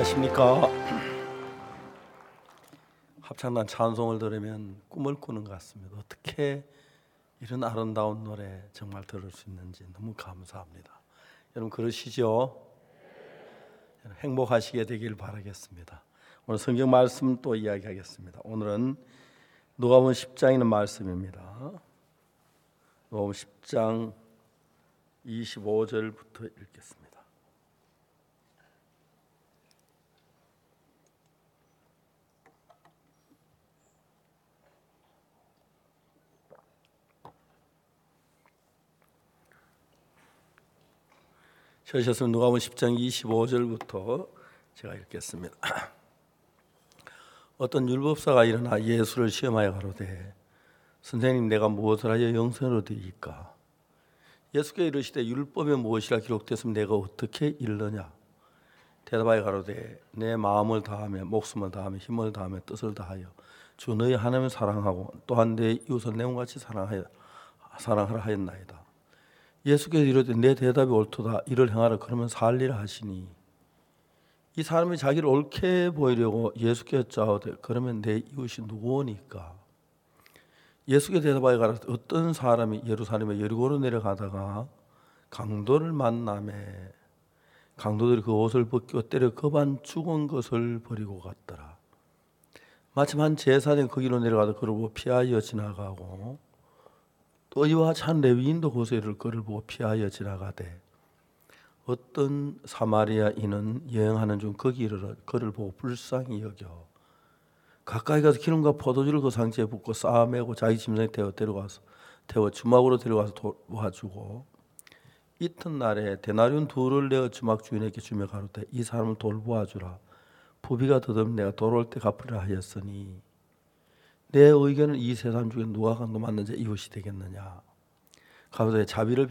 안녕하십니까. 합창단 찬송을 들으면 꿈을 꾸는 것 같습니다. 어떻게 이런 아름다운 노래 정말 들을 수 있는지 너무 감사합니다. 여러분 그러시죠? 행복하시게 되길 바라겠습니다. 오늘 성경 말씀 또 이야기하겠습니다. 오늘은 누가복음 10장에 있는 말씀입니다. 누가복음 10장 25절부터 읽겠습니다. 저셨으면 누가복음 10장 25절부터 제가 읽겠습니다. 어떤 율법사가 일어나 예수를 시험하여 가로되 선생님 내가 무엇을 하여 영생을 얻으리이까? 예수께 이르시되 율법에 무엇이라 기록되었으면 내가 어떻게 읽느냐? 대답하여 가로되 내 마음을 다하며 목숨을 다하며 힘을 다하며 뜻을 다하여 주 너희 하나님을 사랑하고 또한 내 이웃을 내 몸같이 사랑하라 하였나이다. 예수께서 이르되 내 대답이 옳도다. 이를 행하라 그러면 살리라 하시니 이 사람이 자기를 옳게 보이려고 예수께 여짜오되 그러면 내 이웃이 누구오니까? 예수께 대답하여 가라사대 어떤 사람이 예루살렘에 여리고로 내려가다가 강도를 만나매 강도들이 그 옷을 벗기고 때려 겁안 죽은 것을 버리고 갔더라. 마침 한 제사장이 그 길로 내려가다 그를 보고 피하여 지나가고 또 이와 같이 한 레위인도 거기서 이를 그를 보고 피하여 지나가되 어떤 사마리아인은 여행하는 중 거기 이르러 그를 보고 불쌍히 여겨 가까이 가서 기름과 포도주를 그 상체에 붓고 쌓아매고 자기 짐승에 태워 주막으로 데려가서 도와주고 이튿날에 데나리온 둘을 내어 주막 주인에게 주며 가로되 이 사람을 돌보아주라. 부비가 더듬 내가 돌아올 때 갚으리라 하였으니 내 의견은 이 세 사람 중에 누가 강도 맞는 자 이웃이 되겠느냐? 가로되 자비를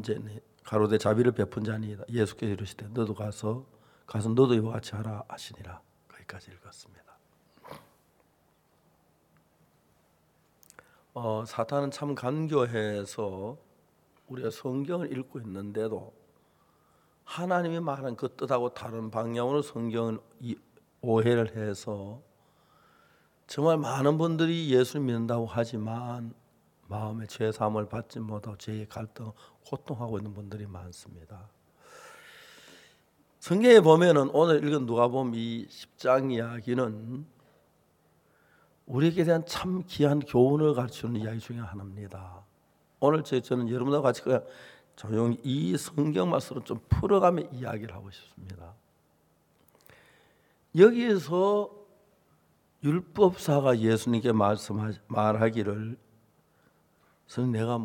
베푼 자니이다. 예수께서 이르시되 너도 가서 너도 이와 같이 하라 하시니라. 거기까지 읽었습니다. 사탄은 참 간교해서 우리가 성경을 읽고 있는데도 하나님이 말한 그 뜻하고 다른 방향으로 성경을 오해를 해서 정말 많은 분들이 예수를 믿는다고 하지만 마음의 죄 사함을 받지 못하고 죄의 갈등, 고통하고 있는 분들이 많습니다. 성경에 보면은 오늘 읽은 누가복음 이 10장 이야기는 우리에게 대한 참 귀한 교훈을 가르치는 이야기 중에 하나입니다. 오늘 저는 여러분과 같이 그냥 조용히 이 성경 말씀을 좀 풀어가며 이야기를 하고 싶습니다. 여기에서 율법사가 예수님께 말하기를 선생님 내가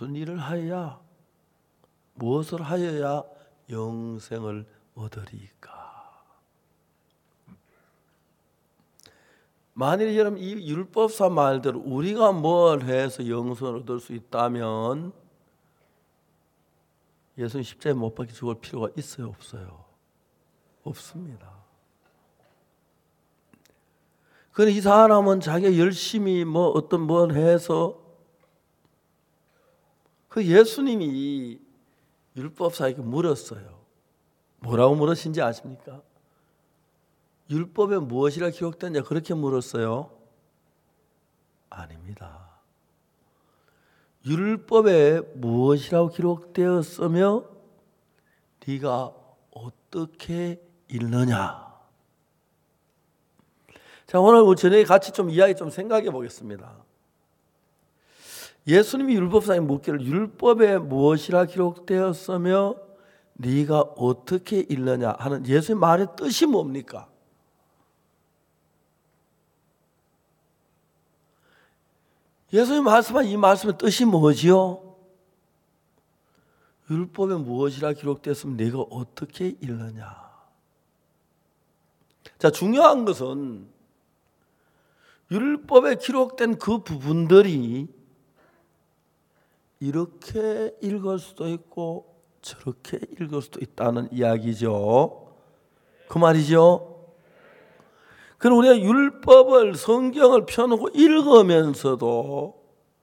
무엇을 하여야 영생을 얻으리까? 만일 여러분 이 율법사 말대로 우리가 뭘 해서 영생을 얻을 수 있다면 예수님 십자가에 못 박혀 죽을 필요가 있어요, 없어요? 없습니다. 그런데 이 사람은 자기가 열심히 뭘 해서 그 예수님이 율법사에게 물었어요. 뭐라고 물으신지 아십니까? 율법에 무엇이라 기록됐냐 그렇게 물었어요? 아닙니다. 율법에 무엇이라고 기록되었으며 네가 어떻게 읽느냐? 자, 오늘 저녁에 같이 좀 이야기 좀 생각해 보겠습니다. 예수님이 율법사에 묻기를 율법에 무엇이라 기록되었으며 네가 어떻게 읽느냐 하는 예수의 말의 뜻이 뭡니까? 예수님이 말씀한 이 말씀의 뜻이 뭐지요? 율법에 무엇이라 기록되었으면 네가 어떻게 읽느냐? 자, 중요한 것은 율법에 기록된 그 부분들이 이렇게 읽을 수도 있고 저렇게 읽을 수도 있다는 이야기죠. 그 말이죠. 그럼 우리가 율법을 성경을 펴놓고 읽으면서도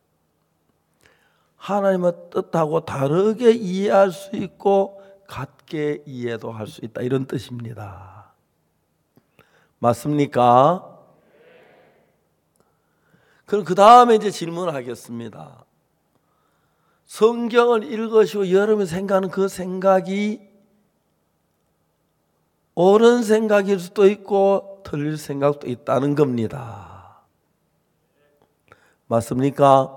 하나님의 뜻하고 다르게 이해할 수 있고 같게 이해도 할 수 있다 이런 뜻입니다. 맞습니까? 그럼 그 다음에 이제 질문을 하겠습니다. 성경을 읽으시고 여러분이 생각하는 그 생각이 옳은 생각일 수도 있고 틀릴 생각도 있다는 겁니다. 맞습니까?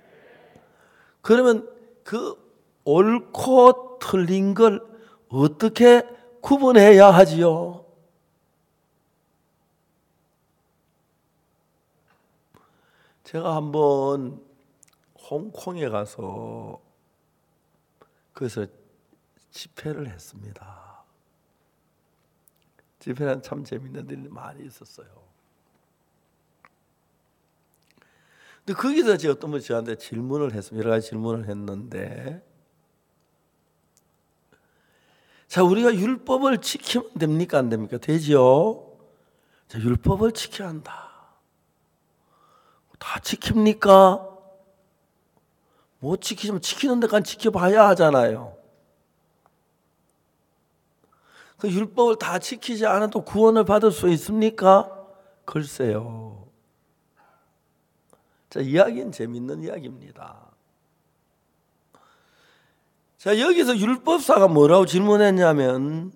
그러면 그 옳고 틀린 걸 어떻게 구분해야 하지요? 제가 한번 홍콩에 가서 거기서 집회를 했습니다. 집회는 참 재밌는 일이 많이 있었어요. 근데 거기서 제가 어떤 분이 저한테 질문을 했습니다. 여러 가지 질문을 했는데, 자, 우리가 율법을 지키면 됩니까? 안 됩니까? 되지요? 자, 율법을 지켜야 한다. 다 지킵니까? 못 지키면 지키는 데까지 지켜봐야 하잖아요. 그 율법을 다 지키지 않아도 구원을 받을 수 있습니까? 글쎄요. 자, 이야기는 재밌는 이야기입니다. 자, 여기서 율법사가 뭐라고 질문했냐면,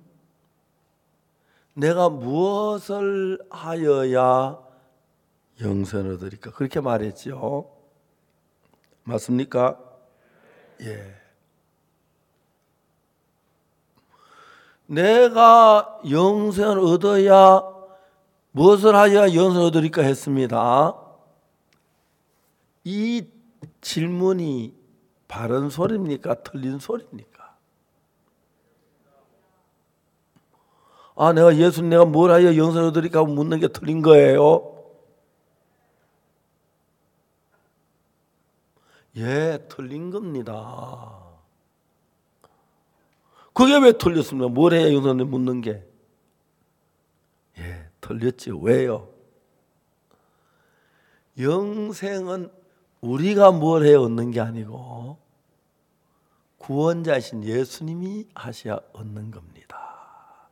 내가 무엇을 하여야 영생을 얻으리까? 그렇게 말했죠. 맞습니까? 예. 내가 영생을 얻어야 무엇을 하여야 영생을 얻으리까 했습니다. 이 질문이 바른 소리입니까? 틀린 소리입니까? 아, 내가 뭘 하여 영생을 얻으리까 하고 묻는 게 틀린 거예요? 예, 틀린 겁니다. 그게 왜 틀렸습니까? 뭘 해야 영생을 묻는 게? 예, 틀렸죠. 왜요? 영생은 우리가 뭘 해 얻는 게 아니고 구원자이신 예수님이 하셔야 얻는 겁니다.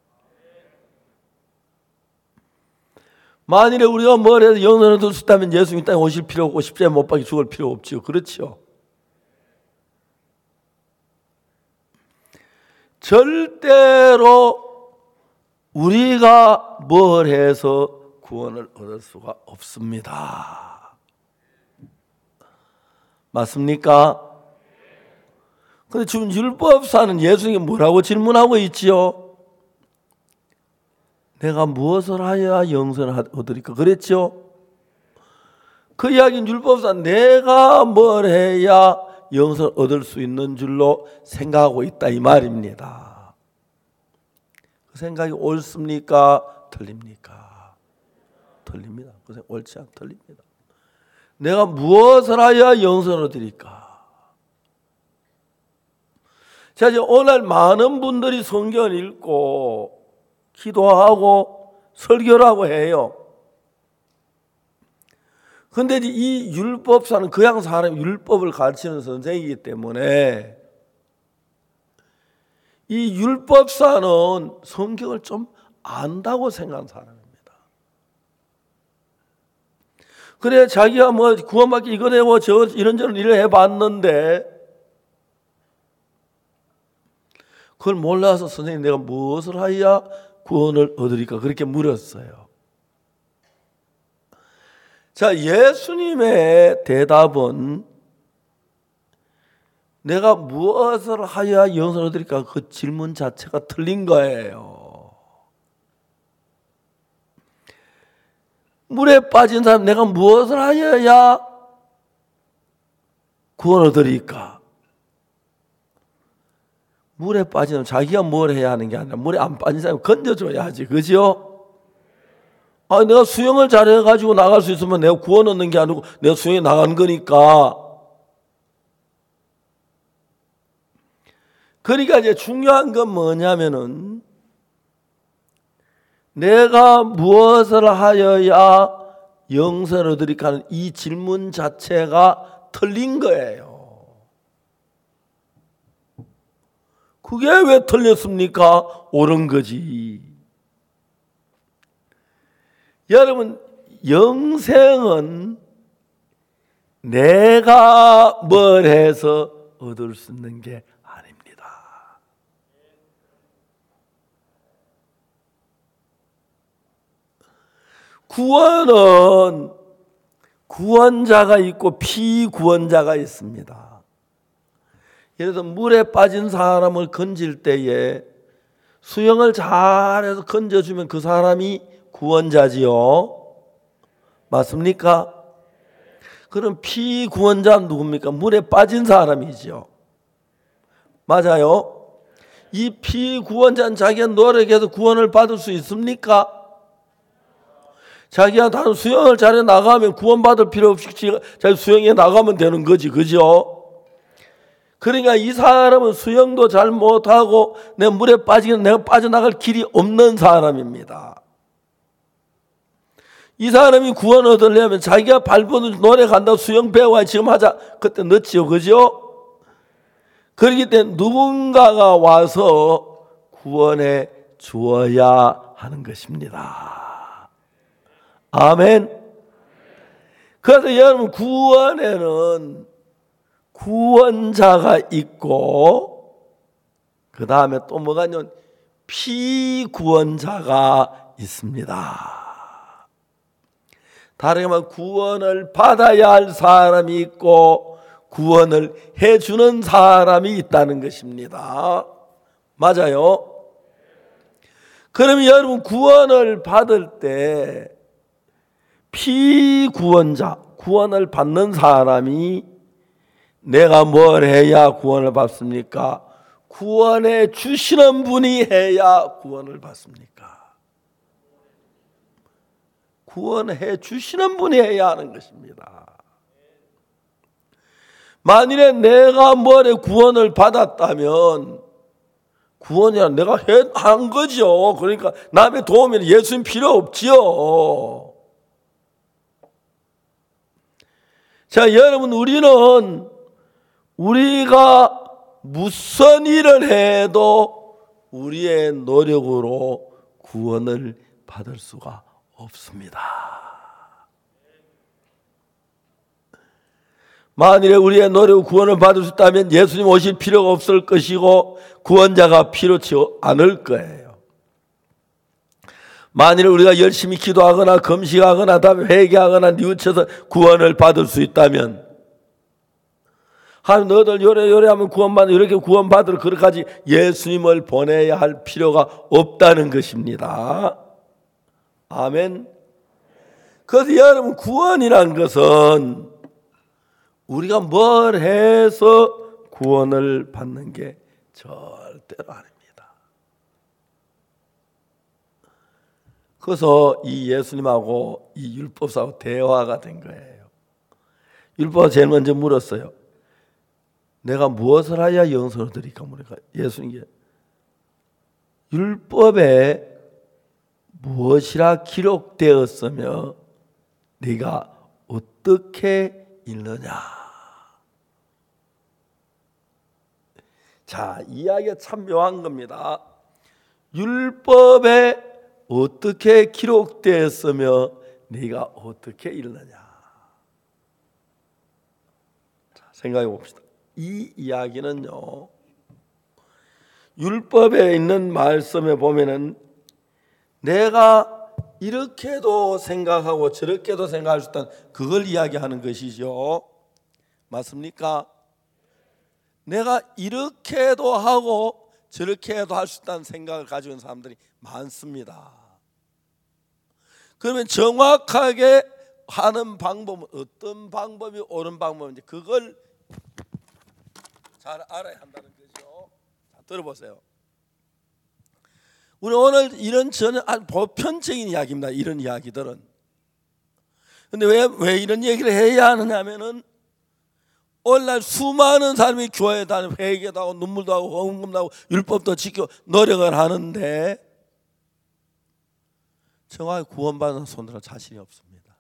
만일에 우리가 뭘 해서 영생을 얻을 수 있다면 예수님이 땅에 오실 필요 없고 십자가에 못 박혀 죽을 필요 없지요. 그렇죠? 절대로 우리가 뭘 해서 구원을 얻을 수가 없습니다. 맞습니까? 근데 지금 율법사는 예수님이 뭐라고 질문하고 있지요? 내가 무엇을 하여야 영생을 얻으리까? 그랬죠? 그 이야기는 율법사 내가 뭘 해야 영생을 얻을 수 있는 줄로 생각하고 있다 이 말입니다. 그 생각이 옳습니까? 틀립니까? 틀립니다. 그 생각 옳지 않 틀립니다. 내가 무엇을 하여야 영생을 얻으리까? 자, 이제 오늘 많은 분들이 성경을 읽고 기도하고 설교를 하고 해요. 근데 이 율법사는 그냥 사람이 율법을 가르치는 선생이기 때문에 이 율법사는 성경을 좀 안다고 생각하는 사람입니다. 그래, 자기가 뭐 구원받기 이거 되고 저 이런저런 일을 해봤는데 그걸 몰라서 선생님 내가 무엇을 하여야 구원을 얻으리까? 그렇게 물었어요. 자, 예수님의 대답은 내가 무엇을 하여야 영생을 얻으리까? 그 질문 자체가 틀린 거예요. 물에 빠진 사람 내가 무엇을 하여야 구원을 얻으리까? 물에 빠지면 자기가 뭘 해야 하는 게 아니라 물에 안 빠진 사람을 건져줘야지. 그죠? 아, 내가 수영을 잘해가지고 나갈 수 있으면 내가 구원 얻는 게 아니고 내가 수영에 나가는 거니까. 그러니까 이제 중요한 건 뭐냐면은 내가 무엇을 하여야 영생을 얻으리까 하는 이 질문 자체가 틀린 거예요. 그게 왜 틀렸습니까? 옳은 거지. 여러분, 영생은 내가 뭘 해서 얻을 수 있는 게 아닙니다. 구원은 구원자가 있고 피구원자가 있습니다. 예를 들어 물에 빠진 사람을 건질 때에 수영을 잘해서 건져주면 그 사람이 구원자지요. 맞습니까? 그럼 피구원자는 누굽니까? 물에 빠진 사람이죠. 맞아요? 이 피구원자는 자기가 노력해서 구원을 받을 수 있습니까? 자기가 다른 수영을 잘해 나가면 구원받을 필요 없이 자기 수영에 나가면 되는 거지, 그죠? 그러니까 이 사람은 수영도 잘 못하고 내 물에 빠지면 내가 빠져나갈 길이 없는 사람입니다. 이 사람이 구원 얻으려면 자기가 발버둥 노력한다고 수영 배워야 지금 하자. 그때 늦지요, 그죠? 그렇기 때문에 누군가가 와서 구원해 주어야 하는 것입니다. 아멘. 그래서 여러분, 구원에는 구원자가 있고 그 다음에 또 뭐가 있냐면 피구원자가 있습니다. 다르게 말하면 구원을 받아야 할 사람이 있고 구원을 해주는 사람이 있다는 것입니다. 맞아요? 그러면 여러분, 구원을 받을 때 피구원자, 구원을 받는 사람이 내가 뭘 해야 구원을 받습니까? 구원해 주시는 분이 해야 구원을 받습니까? 구원해 주시는 분이 해야 하는 것입니다. 만일에 내가 뭐래 구원을 받았다면 구원이야 내가 한 거죠. 그러니까 남의 도움에는 예수님 필요 없지요. 자, 여러분, 우리가 무슨 일을 해도 우리의 노력으로 구원을 받을 수가 없습니다. 만일에 우리의 노력으로 구원을 받을 수 있다면 예수님 오실 필요가 없을 것이고 구원자가 필요치 않을 거예요. 만일 우리가 열심히 기도하거나 금식하거나 다음에 회개하거나 뉘우쳐서 구원을 받을 수 있다면 하나님 너희들 요래요래하면 구원받는 이렇게 구원받을 그렇게까지 예수님을 보내야 할 필요가 없다는 것입니다. 아멘. 그래서 여러분, 구원이란 것은 우리가 뭘 해서 구원을 받는 게 절대로 아닙니다. 그래서 이 예수님하고 이 율법사하고 대화가 된 거예요. 율법가 제일 먼저 물었어요. 내가 무엇을 하야 영생을 얻으리까? 물으니까 예수님께 율법에 무엇이라 기록되었으며 네가 어떻게 읽느냐? 자, 이야기가 참 묘한 겁니다. 율법에 어떻게 기록되었으며 네가 어떻게 읽느냐? 자, 생각해 봅시다. 이 이야기는요, 율법에 있는 말씀에 보면은 내가 이렇게도 생각하고 저렇게도 생각할 수 있다는 그걸 이야기하는 것이죠. 맞습니까? 내가 이렇게도 하고 저렇게도 할 수 있다는 생각을 가지고 있는 사람들이 많습니다. 그러면 정확하게 하는 방법은 어떤 방법이 옳은 방법인지 그걸 잘 알아야 한다는 거죠. 자, 들어보세요. 우리 오늘 이런 저는 아주 보편적인 이야기입니다. 이런 이야기들은. 근데 왜 이런 얘기를 해야 하느냐 하면은 오늘날 수많은 사람이 교회에 다니고 회개도 하고 눈물도 하고 헌금도 하고 율법도 지켜 노력을 하는데 정확히 구원받는 손들은 자신이 없습니다.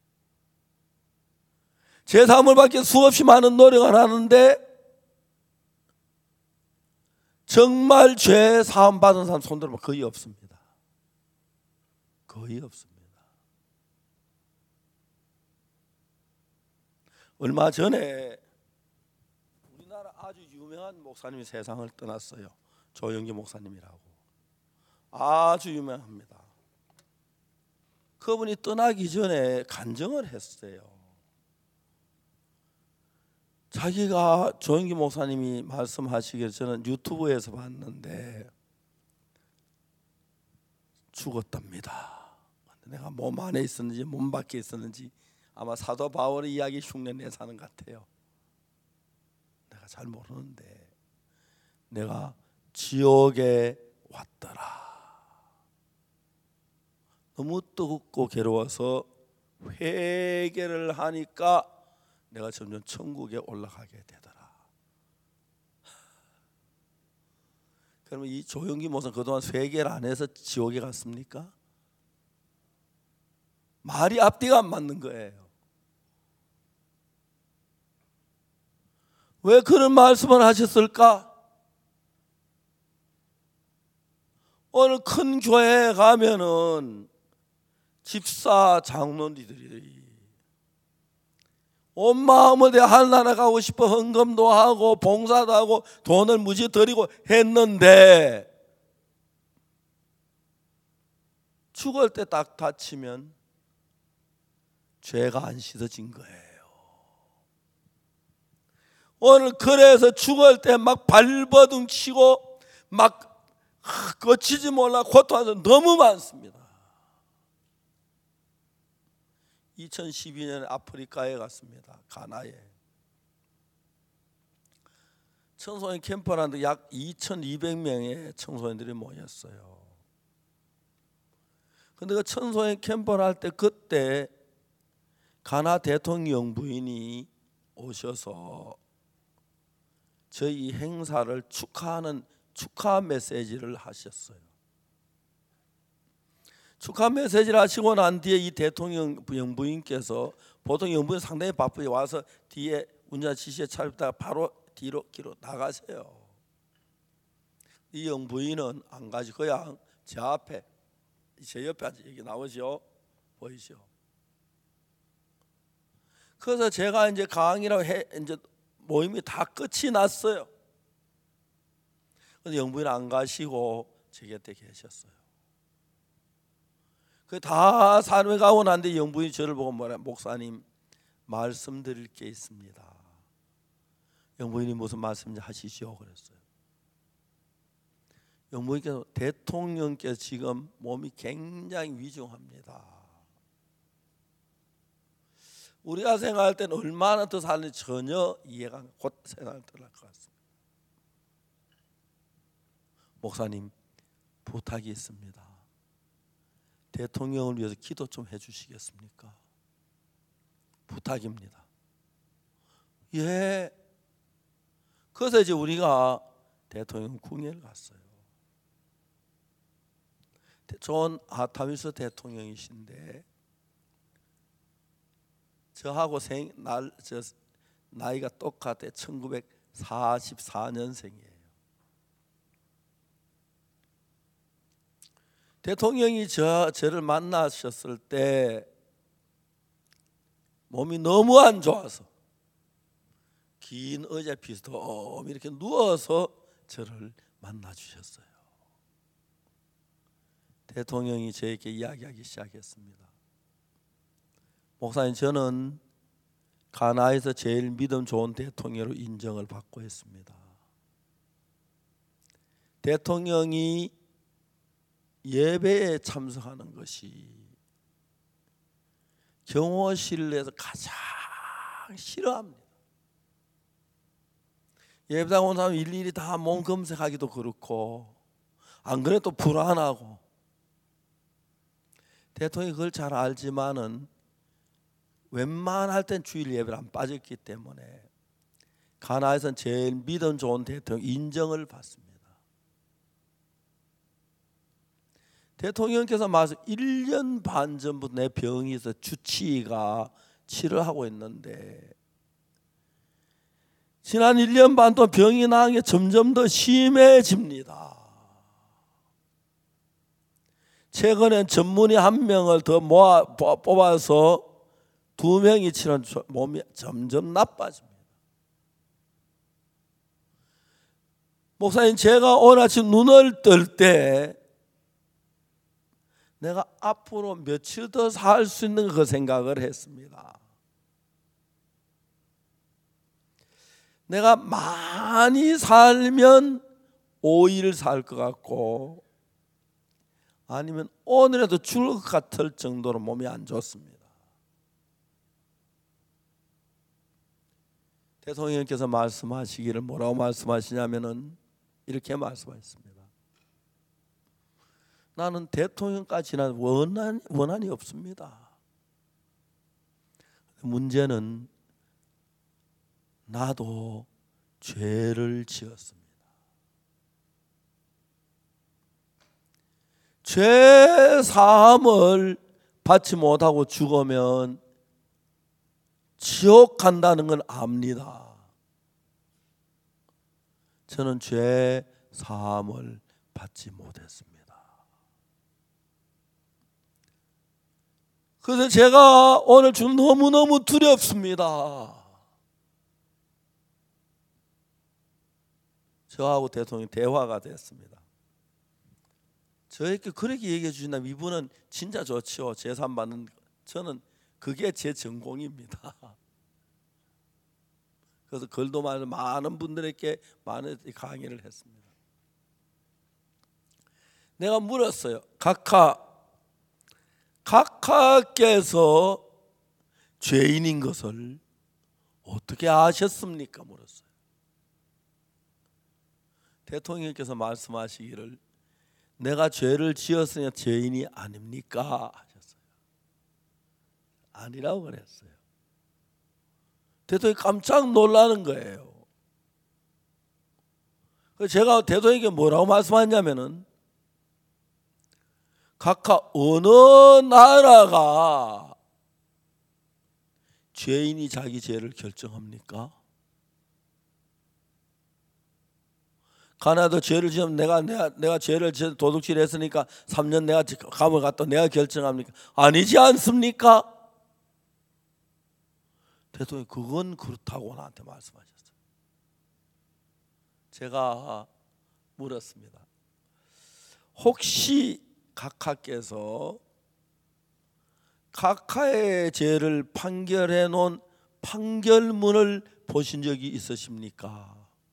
제3을 받기 수없이 많은 노력을 하는데 정말 죄 사함 받은 사람 손들은 거의 없습니다. 거의 없습니다. 얼마 전에 우리나라 아주 유명한 목사님이 세상을 떠났어요. 조영기 목사님이라고. 아주 유명합니다. 그분이 떠나기 전에 간증을 했어요. 자기가 조영기 목사님이 말씀하시기를 저는 유튜브에서 봤는데 죽었답니다. 내가 몸 안에 있었는지 몸 밖에 있었는지 아마 사도 바울의 이야기 흉내내 사는 것 같아요. 내가 잘 모르는데 내가 지옥에 왔더라. 너무 뜨겁고 괴로워서 회개를 하니까 내가 점점 천국에 올라가게 되더라. 그러면 이 조영기 목사는 그동안 회개를 안 해서 지옥에 갔습니까? 말이 앞뒤가 안 맞는 거예요. 왜 그런 말씀을 하셨을까? 오늘 큰 교회에 가면은 집사 장로님들이 온 마음을 내 하늘나라 가고 싶어 헌금도 하고 봉사도 하고 돈을 무지 드리고 했는데 죽을 때 딱 다치면 죄가 안 씻어진 거예요. 오늘 그래서 죽을 때 막 발버둥 치고 막 거치지 몰라 고통하는 너무 많습니다. 2012년에 아프리카에 갔습니다. 가나에 청소년 캠프라는데 약 2,200명의 청소년들이 모였어요. 근데 그 청소년 캠프를 할 때 그때 가나 대통령 부인이 오셔서 저희 행사를 축하하는 축하 메시지를 하셨어요. 축하 메시지를 하시고 난 뒤에 이 대통령 영부인께서 보통 영부인 상당히 바쁘게 와서 뒤에 운전 지시에 차렸다가 바로 뒤로 나가세요. 이 영부인은 안 가지고 그냥 제 앞에 제 옆에 앉아 여기 나오죠. 보이죠? 그래서 제가 이제 강의라고 이제 모임이 다 끝이 났어요. 근데 영부인 안 가시고 제 곁에 계셨어요. 그 다 산에 가고 난 뒤에 영부인이 저를 보고 뭐라 목사님 말씀드릴 게 있습니다. 영부인이 무슨 말씀인지 하시죠 그랬어요. 영부인께서 대통령께서 지금 몸이 굉장히 위중합니다. 우리가 생각할 때는 얼마나 더 살는지 전혀 이해가 안 가고 곧 세상을 떠날 것 같습니다. 목사님 부탁이 있습니다. 대통령을 위해서 기도 좀 해주시겠습니까? 부탁입니다. 예. 그래서 이제 우리가 대통령 궁예를 갔어요. 존 아타미스 대통령이신데 저하고 나이가 똑같아 1944년생이에요. 대통령이 저를 만나셨을 때 몸이 너무 안 좋아서 긴 의자 비스도 이렇게 누워서 저를 만나 주셨어요. 대통령이 저에게 이야기하기 시작했습니다. 목사님, 저는 가나에서 제일 믿음 좋은 대통령으로 인정을 받고 있습니다. 대통령이 예배에 참석하는 것이 경호실 내에서 가장 싫어합니다. 예배당 온 사람 일일이 다 몸 검색하기도 그렇고 안 그래도 불안하고 대통령이 그걸 잘 알지만은 웬만할 땐 주일 예배를 안 빠졌기 때문에 가나에서는 제일 믿음 좋은 대통령 인정을 받습니다. 대통령께서 말씀 1년 반 전부터 내 병이 있어 주치의가 치료하고 있는데 지난 1년 반 동안 병이 나은 게 점점 더 심해집니다. 최근엔 전문의 한 명을 더 뽑아서 두 명이 치는 몸이 점점 나빠집니다. 목사님, 제가 오늘 아침 눈을 뜰 때 내가 앞으로 며칠 더 살 수 있는 그 생각을 했습니다. 내가 많이 살면 5일 살 것 같고, 아니면 오늘에도 죽을 것 같을 정도로 몸이 안 좋습니다. 대통령께서 말씀하시기를 뭐라고 말씀하시냐면은 이렇게 말씀하셨습니다. 나는 대통령까지는 원한이 없습니다. 문제는 나도 죄를 지었습니다. 죄 사함을 받지 못하고 죽으면 지옥 간다는 건 압니다. 저는 죄 사함을 받지 못했습니다. 그래서 제가 오늘 좀 너무너무 두렵습니다. 저하고 대통령이 대화가 됐습니다. 저에게 그렇게 얘기해 주신다면 이분은 진짜 좋지요. 재산 받는, 저는 그게 제 전공입니다. 그래서 글도 많은 분들에게 많은 강의를 했습니다. 내가 물었어요. 각하께서 죄인인 것을 어떻게 아셨습니까? 물었어요. 대통령께서 말씀하시기를 내가 죄를 지었으니 죄인이 아닙니까? 하셨어요. 아니라고 그랬어요. 대통령이 깜짝 놀라는 거예요. 제가 대통령에게 뭐라고 말씀하냐면은 각각 어느 나라가 죄인이 자기 죄를 결정합니까? 가나다 죄를 지으면 내가 죄를 도둑질 했으니까 3년 내가 감을 갔다 내가 결정합니까? 아니지 않습니까? 대통령이 그건 그렇다고 나한테 말씀하셨어요. 제가 물었습니다. 혹시 각하께서 각하의 죄를 판결해 놓은 판결문을 보신 적이 있으십니까?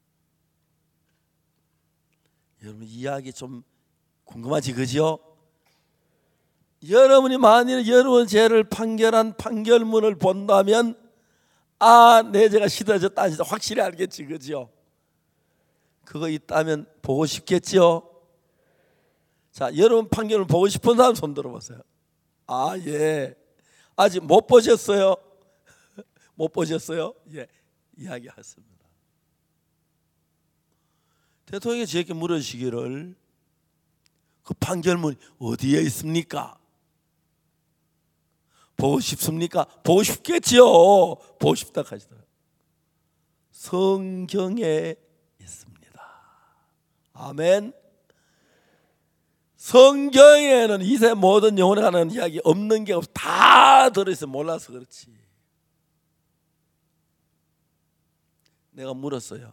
여러분 이야기 좀 궁금하지 그죠? 여러분이 만일 여러분 죄를 판결한 판결문을 본다면 내 죄가 씻어졌다 안 씻어졌다 확실히 알겠지 그죠? 그거 있다면 보고 싶겠죠? 자, 여러분 판결을 보고 싶은 사람 손 들어보세요. 예. 아직 못 보셨어요? 못 보셨어요? 예. 이야기하겠습니다. 대통령이 저에게 물으시기를 그 판결문이 어디에 있습니까? 보고 싶습니까? 보고 싶겠지요. 보고 싶다 하시더라고요. 성경에 있습니다. 아멘. 성경에는 이세 모든 영혼에 관한 이야기 없는 게 없어. 다 들어있어. 몰라서 그렇지. 내가 물었어요.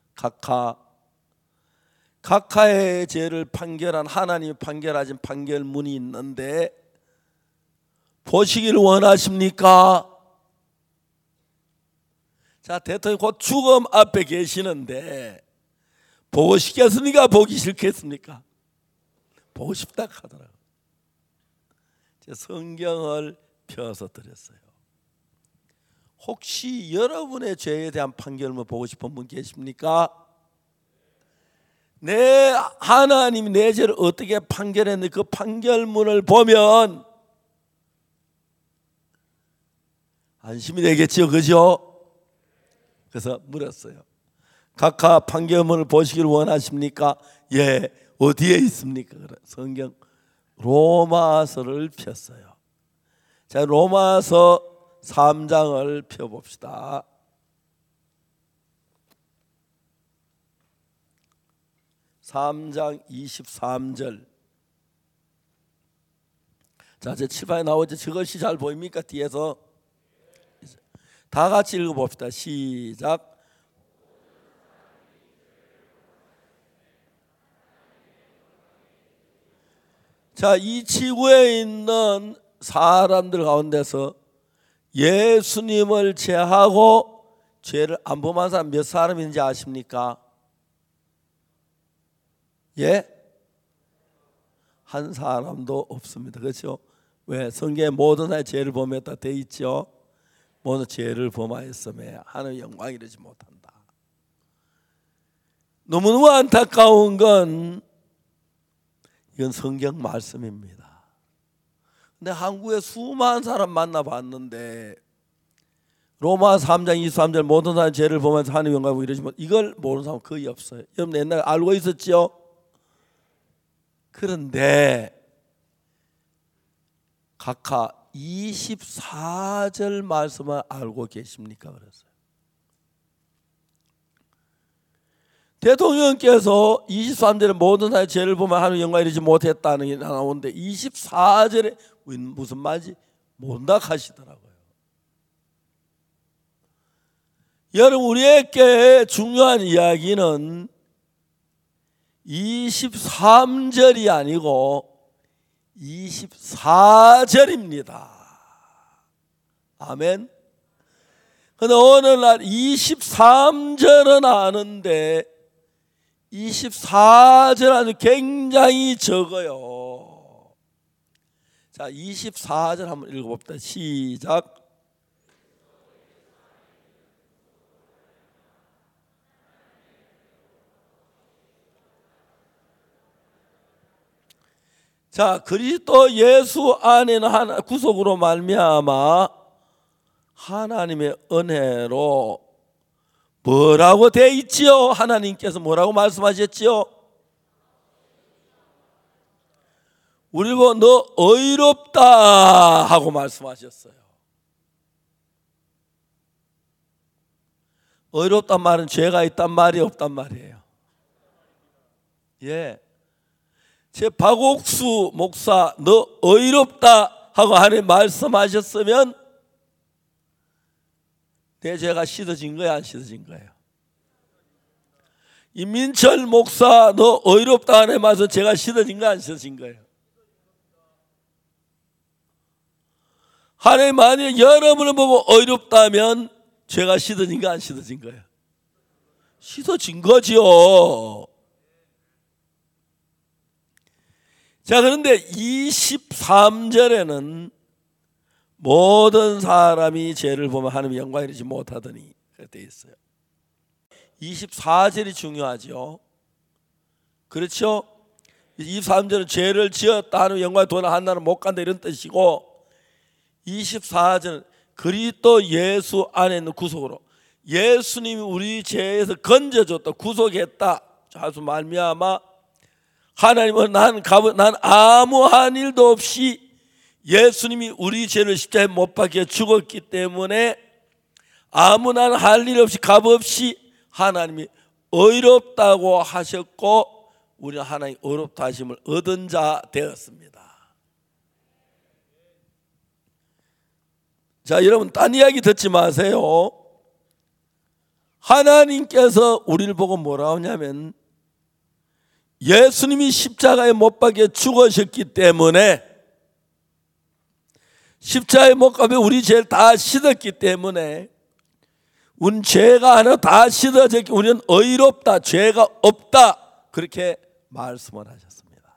각하의 죄를 판결한 하나님이 판결하신 판결문이 있는데 보시기를 원하십니까? 자, 대통령이 곧 죽음 앞에 계시는데 보고 싶겠습니까? 보기 싫겠습니까? 보고 싶다 하더라고요. 제가 성경을 펴서 드렸어요. 혹시 여러분의 죄에 대한 판결문 보고 싶은 분 계십니까? 내 하나님이 내 죄를 어떻게 판결했는지 그 판결문을 보면 안심이 되겠지요, 그죠? 그래서 물었어요. 각하 판결문을 보시길 원하십니까? 예. 어디에 있습니까? 성경 로마서를 폈어요. 자, 로마서 3장을 펴봅시다. (3장) 23절. 자, 제 칠판에 나오죠. 저것이 잘 보입니까? 뒤에서 다 같이 읽어봅시다. 시작. 자, 이 지구에 있는 사람들 가운데서 예수님을 제하고 죄를 안 범한 사람 몇 사람인지 아십니까? 예? 한 사람도 없습니다. 그렇죠? 왜? 성경에 모든 사람이 죄를 범했다 돼 있죠. 모든 죄를 범하였음에 하나님의 영광 이르지 못한다. 너무너무 안타까운 건 이건 성경 말씀입니다. 근데 한국에 수많은 사람 만나봤는데 로마 3장 23절 모든 사람이 죄를 범하면서 하나님의 영광을 이루지 못, 이걸 모르는 사람 거의 없어요. 여러분 옛날에 알고 있었죠? 그런데 각하 24절 말씀을 알고 계십니까? 그랬어요. 대통령께서 23절에 모든 사람이 죄를 보면 하나님의 영광을 이루지 못했다는 게 나오는데 24절에 무슨 말인지 못다 하시더라고요. 여러분 우리에게 중요한 이야기는 23절이 아니고 24절입니다. 아멘. 그런데 오늘날 23절은 아는데 24절은 굉장히 적어요. 자, 24절 한번 읽어봅시다. 시작. 자, 그리스도 예수 안에는 구속으로 말미암아 하나님의 은혜로 뭐라고 돼 있지요? 하나님께서 뭐라고 말씀하셨지요? 우리 보고 너 의롭다 하고 말씀하셨어요. 의롭단 말은 죄가 있단 말이 없단 말이에요. 예. 제 박옥수 목사 너 의롭다 하고 하나님 말씀하셨으면 내 죄가 씻어진 거야 안 씻어진 거예요? 이민철 목사 너 의롭다 하나님 말씀 죄가 씻어진 거야 안 씻어진 거예요? 하나님 만약 여러분을 보고 의롭다면 죄가 씻어진 거 안 씻어진 거예요? 씻어진 거죠. 자, 그런데 23절에는 모든 사람이 죄를 보면 하나님의 영광을 이루지 못하더니 그렇게 되어 있어요. 24절이 중요하죠. 그렇죠? 23절은 죄를 지었다 하는 영광의 돈을 한 나라 못 간다 이런 뜻이고 24절은 그리스도 예수 안에 있는 구속으로 예수님이 우리 죄에서 건져줬다 구속했다 하수 말미암아 하나님은 난 아무한 일도 없이 예수님이 우리 죄를 십자가에 못 박혀 죽었기 때문에 아무나 할 일 없이 값 없이 하나님이 의롭다고 하셨고 우리는 하나님 의롭다 하심을 얻은 자 되었습니다. 자, 여러분 딴 이야기 듣지 마세요. 하나님께서 우리를 보고 뭐라 하냐면 예수님이 십자가에 못 박혀 죽으셨기 때문에 십자가에 못 박혀 우리 죄를 다 씻었기 때문에 우리는 죄가 하나 다 씻어졌기 우리는 의롭다 죄가 없다 그렇게 말씀을 하셨습니다.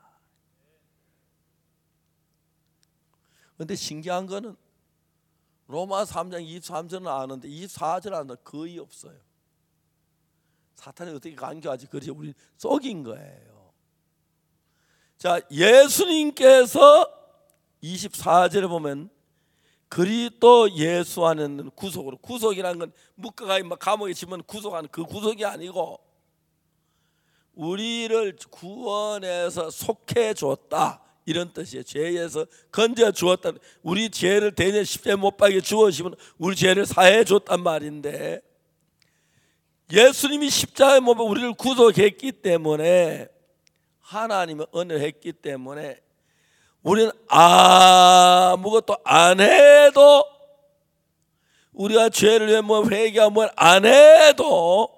그런데 신기한 거는 로마 3장 23절은 아는데 24절 아는데 거의 없어요. 사탄이 어떻게 간교하지? 그래서 우리 속인 거예요. 자, 예수님께서 24절에 보면 그리스도 예수 안에는 구속으로 구속이라는 건 묶어가 감옥에 집으면 구속하는 그 구속이 아니고 우리를 구원해서 속해 줬다 이런 뜻이에요. 죄에서 건져 주었다. 우리 죄를 대년 십자가에 못 박혀 죽으시면 우리 죄를 사해 줬단 말인데 예수님이 십자가에 못 박혀 우리를 구속했기 때문에 하나님의 은혜를 했기 때문에 우리는 아무것도 안 해도 우리가 죄를 위해 뭐 회개하고 뭘 안 해도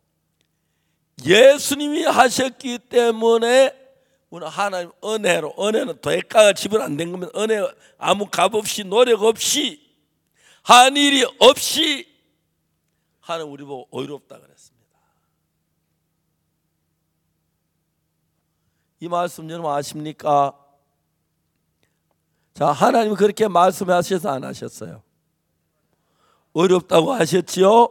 예수님이 하셨기 때문에 우리는 하나님 은혜로, 은혜는 대가가 지불 안 된 겁니다. 은혜 아무 값 없이 노력 없이 한 일이 없이 하나님 우리 보고 의롭다 그랬습니다. 이 말씀 여러분 아십니까? 자, 하나님은 그렇게 말씀하셔서 안 하셨어요? 어렵다고 하셨지요?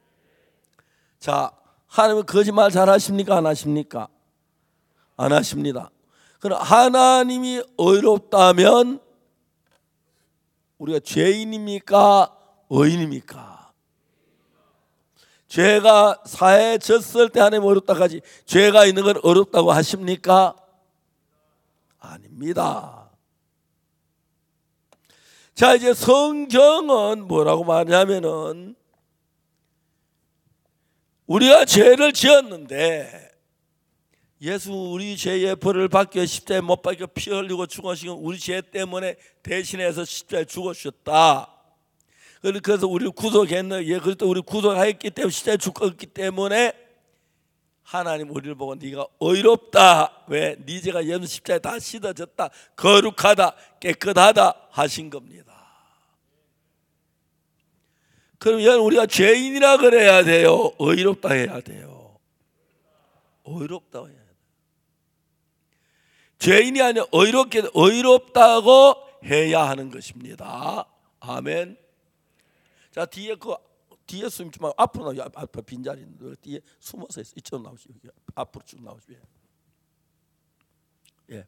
자, 하나님은 거짓말 잘 하십니까? 안 하십니까? 안 하십니다. 그럼 하나님이 어렵다면 우리가 죄인입니까? 의인입니까? 죄가 사해 졌을 때 하나님 어렵다고 하지, 죄가 있는 건 어렵다고 하십니까? 아닙니다. 자, 이제 성경은 뭐라고 말하냐면은 우리가 죄를 지었는데 예수 우리 죄의 벌을 받기 십자가에 못 박혀 피 흘리고 죽으시고 우리 죄 때문에 대신해서 십자가에 죽으셨다. 그래서 우리를 구속했는, 그래서 우리 구속했기 때문에 십자가에 죽었기 때문에 하나님 우리를 보고 네가 의롭다. 왜? 네 죄가 예수 십자가에 다 씻어졌다. 거룩하다. 깨끗하다 하신 겁니다. 그럼 우리가 죄인이라 그래야 돼요? 의롭다 해야 돼요? 의롭다고 해야 돼요. 죄인이 아니라 의롭다고 해야 하는 것입니다. 아멘. 자, 뒤에 숨지 말고 앞으로 나오시오. 앞에 빈자리 있는데 뒤에 숨어서 있어. 이쪽으로 나오시오. 앞으로 쭉 나오시오. 예.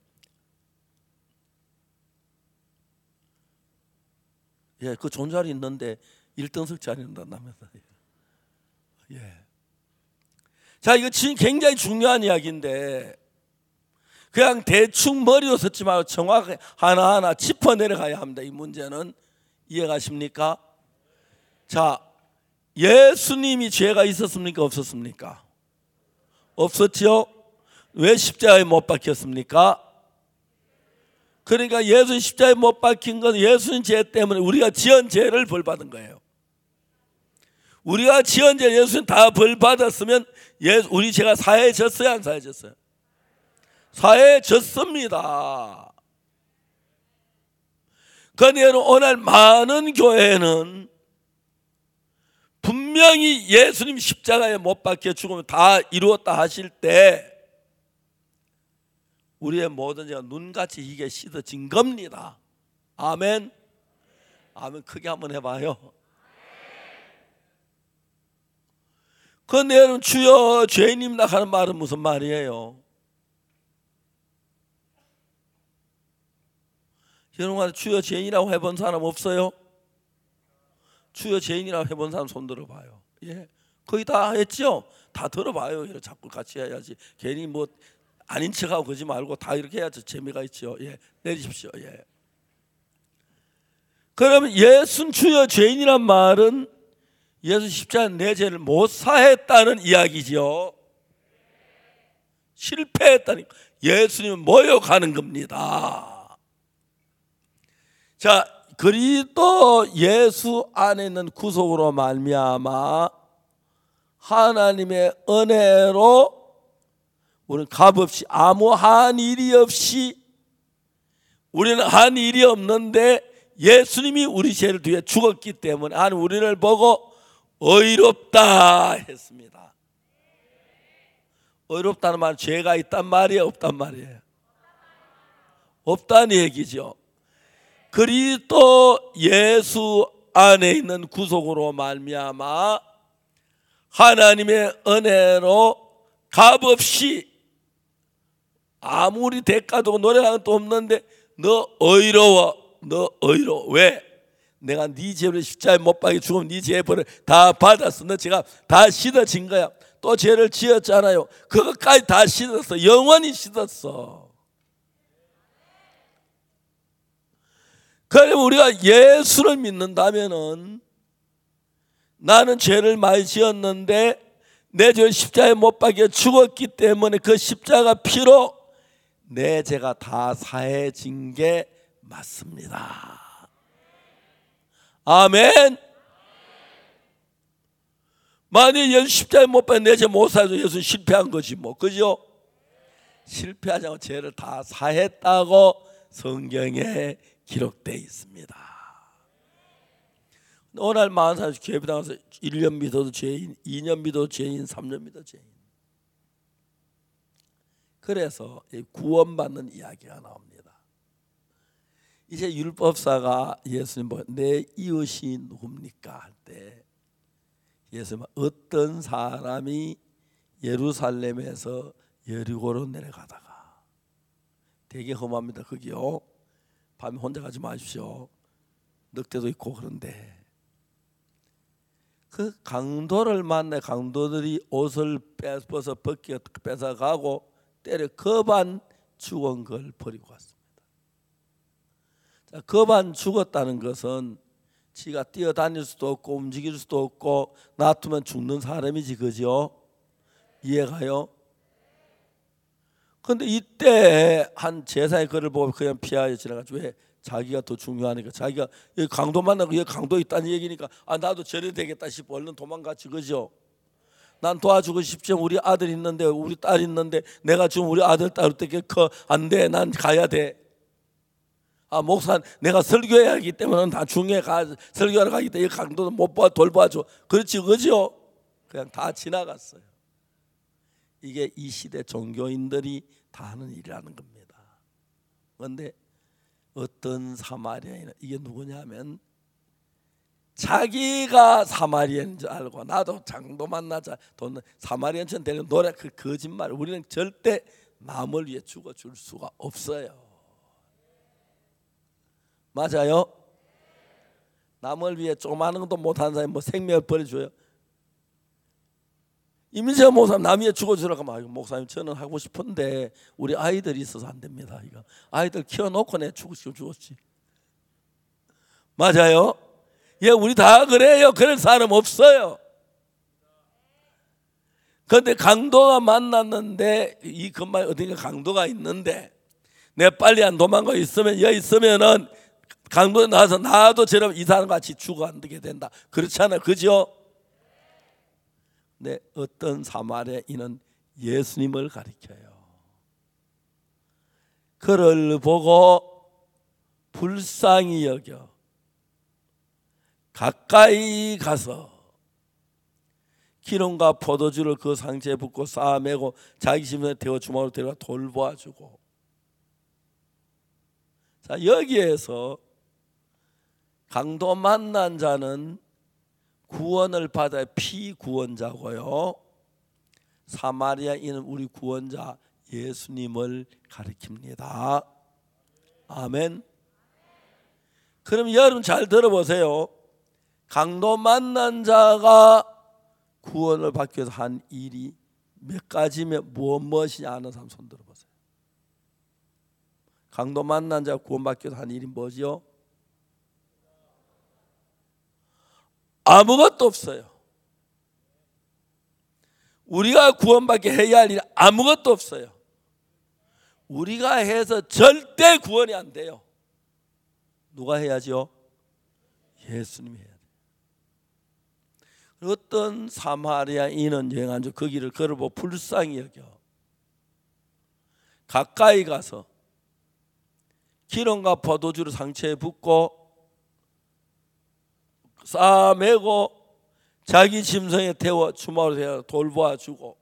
예, 그 좋은 자리 있는데 1등석 자리는 남았다. 예. 자, 이거 지금 굉장히 중요한 이야기인데 그냥 대충 머리로 섰지 말고 정확하게 하나하나 짚어 내려가야 합니다. 이 문제는 이해가십니까? 자, 예수님이 죄가 있었습니까? 없었습니까? 없었지요? 왜 십자가에 못 박혔습니까? 그러니까 예수 십자가에 못 박힌 것은 예수님 죄 때문에 우리가 지은 죄를 벌받은 거예요. 우리가 지은 죄 예수님 다 벌받았으면 우리 죄가 사해졌어요? 안 사해졌어요? 사해졌습니다. 그런데 오늘 많은 교회는 분명히 예수님 십자가에 못 박혀 죽으면 다 이루었다 하실 때 우리의 모든 죄가 눈같이 이게 씻어진 겁니다. 아멘. 아멘. 크게 한번 해봐요. 그런데 여러분, 주여 죄인입니다 하는 말은 무슨 말이에요? 여러분, 주여 죄인이라고 해본 사람 없어요? 주여 죄인이라고 해본 사람 손 들어봐요. 예, 거의 다 했죠? 다 들어봐요. 이렇게 자꾸 같이 해야지. 괜히 뭐 아닌 척하고 그러지 말고 다 이렇게 해야지 재미가 있죠. 예, 내리십시오. 예. 그러면 예수 주여 죄인이란 말은 예수 십자가 내 죄를 못 사했다는 이야기죠. 실패했다니까. 예수님은 모욕하는 겁니다. 자, 그리스도 예수 안에 있는 구속으로 말미암아 하나님의 은혜로 우리는 값없이 아무 한 일이 없이 우리는 한 일이 없는데 예수님이 우리 죄를 위해 죽었기 때문에 하나님 우리를 보고 의롭다 했습니다. 의롭다는 말은 죄가 있단 말이에요? 없단 말이에요? 없다는 얘기죠. 그리스도 예수 안에 있는 구속으로 말미암아 하나님의 은혜로 값없이 아무리 대가도 노력하는 것도 없는데 너 의로워. 너 의로워. 왜? 내가 네 죄를 십자가에 못 박혀 죽으면 네 죄의 벌을 다 받았어. 너 죄가 다 씻어진 거야. 또 죄를 지었잖아요. 그것까지 다 씻었어. 영원히 씻었어. 그럼 우리가 예수를 믿는다면은 나는 죄를 많이 지었는데 내 죄를 십자가에 못 박혀 죽었기 때문에 그 십자가 피로 내 죄가 다 사해진 게 맞습니다. 아멘. 만약 예수 십자가에 못 박혀 내 죄 못 사서 예수는 실패한 거지 뭐, 그죠? 실패하지 않고 죄를 다 사했다고 성경에 기록되어 있습니다. 오늘 40살 교회 당해서 1년 믿어도 죄인, 2년 믿어도 죄인, 3년 믿어도 죄인. 그래서 구원받는 이야기가 나옵니다. 이제 율법사가 예수님 보고 내 이웃이 누굽니까 할 때 예수님은 어떤 사람이 예루살렘에서 여리고로 내려가다가, 되게 험합니다 거기요. 밤에 혼자 가지 마십시오. 늑대도 있고. 그런데 그 강도를 만나 강도들이 옷을 벗어 벗겨 뺏어가고 때려 겁안 죽은 걸 버리고 갔습니다. 자, 겁안 죽었다는 것은 지가 뛰어다닐 수도 없고 움직일 수도 없고 놔두면 죽는 사람이지, 그죠? 이해가요? 그런데 이때 한 제사의 그를 보고 그냥 피하여 지나가지고, 왜? 자기가 더 중요하니까. 자기가 여기 강도 만나고 여기 강도 있다는 얘기니까 나도 저래 되겠다 싶어 얼른 도망갔지, 그죠? 난 도와주고 싶지. 우리 아들 있는데, 우리 딸 있는데 내가 지금 우리 아들 딸 어떻게 커? 안 돼, 난 가야 돼. 목사, 내가 설교해야 하기 때문에 다 중에 가 설교하러 가기 때문에 강도도 못 봐, 돌봐줘. 그렇지, 그죠? 그냥 다 지나갔어요. 이게 이 시대 종교인들이 다 하는 일이라는 겁니다. 그런데 어떤 사마리아인은, 이게 누구냐면 자기가 사마리아인 줄 알고 나도 장도 만나자 돈 사마리아인처럼 되는 노래, 그 거짓말. 우리는 절대 남을 위해 죽어줄 수가 없어요. 맞아요? 남을 위해 조그마한 것도 못하는 사람이 뭐 생명을 버려줘요? 이민재 목사님 남 위해 죽어주라고 하면, 목사님 저는 하고 싶은데 우리 아이들이 있어서 안 됩니다. 이거 아이들 키워놓고 내 죽으시면 죽었지. 맞아요? 예, 우리 다 그래요. 그럴 사람 없어요. 그런데 강도가 만났는데, 이 근방에 어딘가 강도가 있는데 내 빨리 안 도망가 있으면, 여기 있으면은 강도에 나와서 나도 저럼 이 사람 같이 죽어 안 되게 된다. 그렇잖아요, 그죠? 네, 어떤 사마리아인은 예수님을 가리켜요. 그를 보고 불쌍히 여겨 가까이 가서 기름과 포도주를 그 상처에 붓고 쌓아매고 자기 집에 태워 주먹으로 데려가 돌보아주고. 자, 여기에서 강도 만난 자는 구원을 받아야 피구원자고요, 사마리아인은 우리 구원자 예수님을 가리킵니다. 아멘. 그럼 여러분 잘 들어보세요. 강도 만난 자가 구원을 받기 위해서 한 일이 몇 가지면 무엇이냐 아는 사람 손 들어보세요. 강도 만난 자가 구원받기 위해서 한 일이 뭐죠? 아무것도 없어요. 우리가 구원받게 해야 할 일 아무것도 없어요. 우리가 해서 절대 구원이 안 돼요. 누가 해야죠? 예수님이 해야 돼요. 어떤 사마리아인은 여행한 중 그 길을 걸어보고 불쌍히 여겨 가까이 가서 기름과 포도주를 상처에 붓고 싸매고 자기 짐승에 태워 주먹으로 대어 돌보아주고.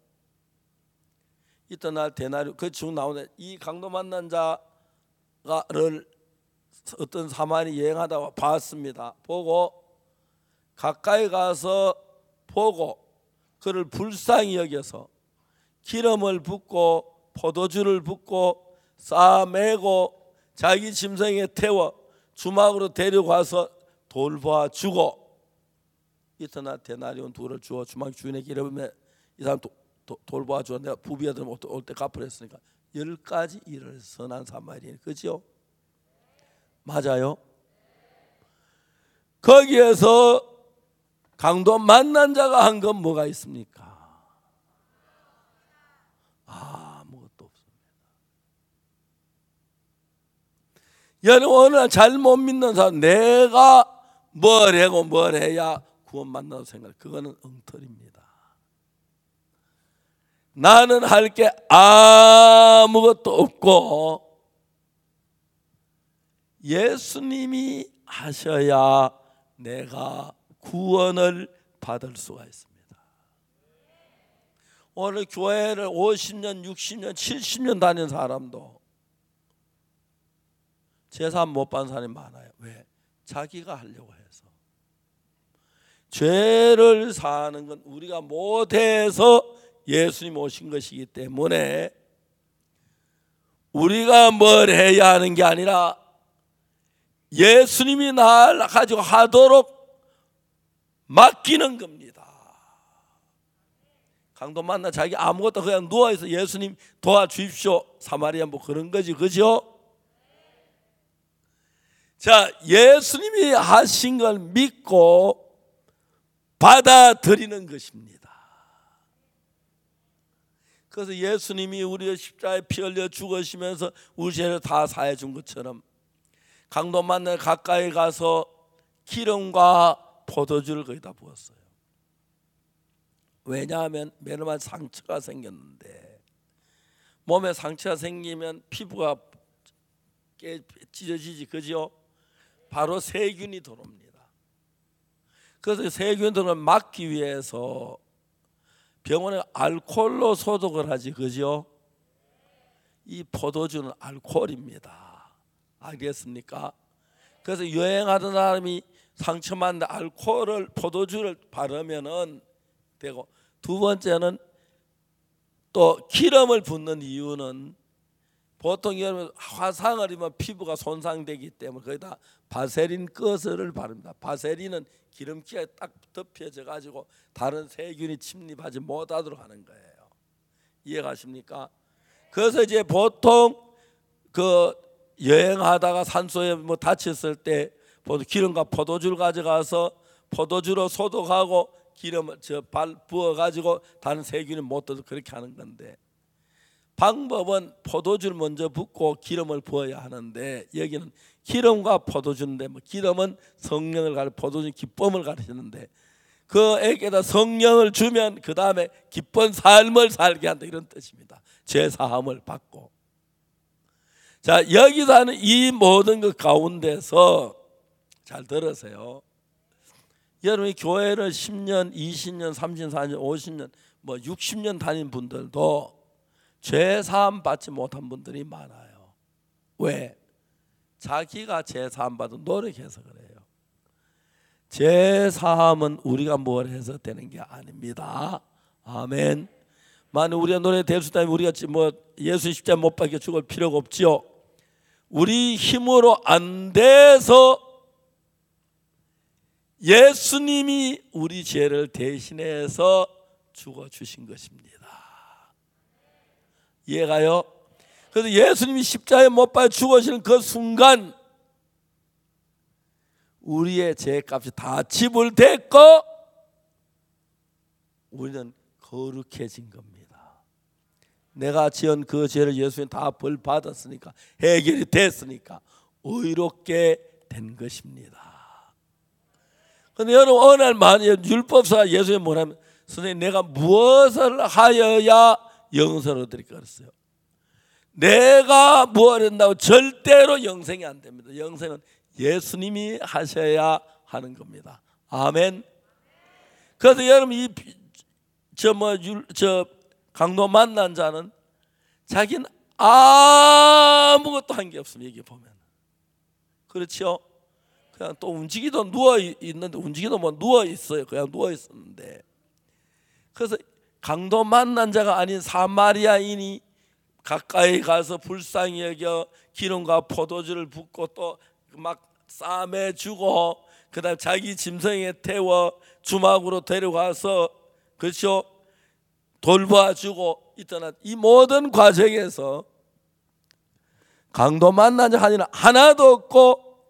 이튿 날 데나리온, 그 중 나오네. 이 강도 만난 자를 어떤 사마리 여행하다가 봤습니다. 보고 가까이 가서 보고 그를 불쌍히 여겨서 기름을 붓고 포도주를 붓고 싸매고 자기 짐승에 태워 주막으로 데려가서 돌봐주고. 이튿날 데나리온 둘을 주어 주막 주인에게 이르면, 이 사람 돌봐주어 내가 부비아들 올 때 갚으라 했으니까 10가지 일을 선한 사마리아인, 그죠? 맞아요? 거기에서 강도 만난 자가 한 건 뭐가 있습니까? 아무것도 없습니다. 여러분, 어느 날 잘 못 믿는 사람, 내가 뭘 하고 뭘 해야 구원받는다고 생각해. 그거는 엉터리입니다. 나는 할 게 아무것도 없고 예수님이 하셔야 내가 구원을 받을 수가 있습니다. 오늘 교회를 50년, 60년, 70년 다닌 사람도 제사 못 받는 사람이 많아요. 왜? 자기가 하려고 해서. 죄를 사는 건 우리가 못해서 예수님 오신 것이기 때문에 우리가 뭘 해야 하는 게 아니라 예수님이 날 가지고 하도록 맡기는 겁니다. 강도 만나 자기 아무것도 그냥 누워있어. 예수님 도와주십시오. 사마리아 뭐 그런 거지, 그죠? 자, 예수님이 하신 걸 믿고 받아들이는 것입니다. 그래서 예수님이 우리의 십자가에 피 흘려 죽으시면서 우리 죄를 다 사해 준 것처럼 강도 만나 가까이 가서 기름과 포도주를 거기다 부었어요. 왜냐하면 매너만 상처가 생겼는데 몸에 상처가 생기면 피부가 찢어지지, 그죠? 바로 세균이 들어옵니다. 그래서 세균 들어오면 막기 위해서 병원에 알코올로 소독을 하지, 그죠? 이 포도주는 알코올입니다. 알겠습니까? 그래서 여행하던 사람이 상처만데 알코올을 포도주를 바르면은 되고, 두 번째는 또 기름을 붓는 이유는 보통 여러분 화상을 입으면 피부가 손상되기 때문에 거기다 바세린 거스를 바릅니다. 바세린은 기름기가 딱 덮여져 가지고 다른 세균이 침입하지 못하도록 하는 거예요. 이해가십니까? 그래서 이제 보통 그 여행하다가 산소에 뭐 다쳤을 때 보통 기름과 포도주를 가져가서 포도주로 소독하고 기름을 발 부어 가지고 다른 세균이 못 들도록 그렇게 하는 건데, 방법은 포도주를 먼저 붓고 기름을 부어야 하는데 여기는 기름과 포도주인데, 뭐 기름은 성령을 가리고 포도주는 기쁨을 가리시는데 그 애에다 성령을 주면 그 다음에 기쁜 삶을 살게 한다, 이런 뜻입니다. 죄 사함을 받고. 자, 여기서 하는 이 모든 것 가운데서 잘 들으세요. 여러분이 교회를 10년, 20년, 30년, 40년, 50년, 뭐 60년 다닌 분들도 죄 사함 받지 못한 분들이 많아요. 왜? 자기가 죄 사함 받은 노력해서 그래요. 죄 사함은 우리가 뭘 해서 되는 게 아닙니다. 아멘. 만약 우리가 노래 될 수 있다면 우리가 뭐 예수 십자가 못 박혀 죽을 필요가 없지요. 우리 힘으로 안 돼서 예수님이 우리 죄를 대신해서 죽어 주신 것입니다. 이해가요? 그래서 예수님이 십자가에 못 박혀 죽으시는 그 순간 우리의 죄값이 다 지불됐고 우리는 거룩해진 겁니다. 내가 지은 그 죄를 예수님 다 벌 받았으니까, 해결이 됐으니까 의롭게 된 것입니다. 그런데 여러분, 어느 날 만약 율법사가 예수님 뭐냐면, 선생님 내가 무엇을 하여야 영생을 얻을까 그랬어요. 내가 무엇을 한다고 절대로 영생이 안 됩니다. 영생은 예수님이 하셔야 하는 겁니다. 아멘. 그래서 여러분 저 강도 만난 자는 자기는 아무것도 한 게 없습니다. 여기 보면 그렇죠. 그냥 또 움직이도 누워 있는데, 움직이도 뭐 누워 있어요. 그냥 누워 있었는데, 그래서 강도 만난 자가 아닌 사마리아인이 가까이 가서 불쌍히 여겨 기름과 포도주를 붓고 또 막 쌈에 주고 그다음 자기 짐승에 태워 주막으로 데려가서, 그렇죠, 돌봐주고 있던 이 모든 과정에서 강도 만난 자 하나도 없고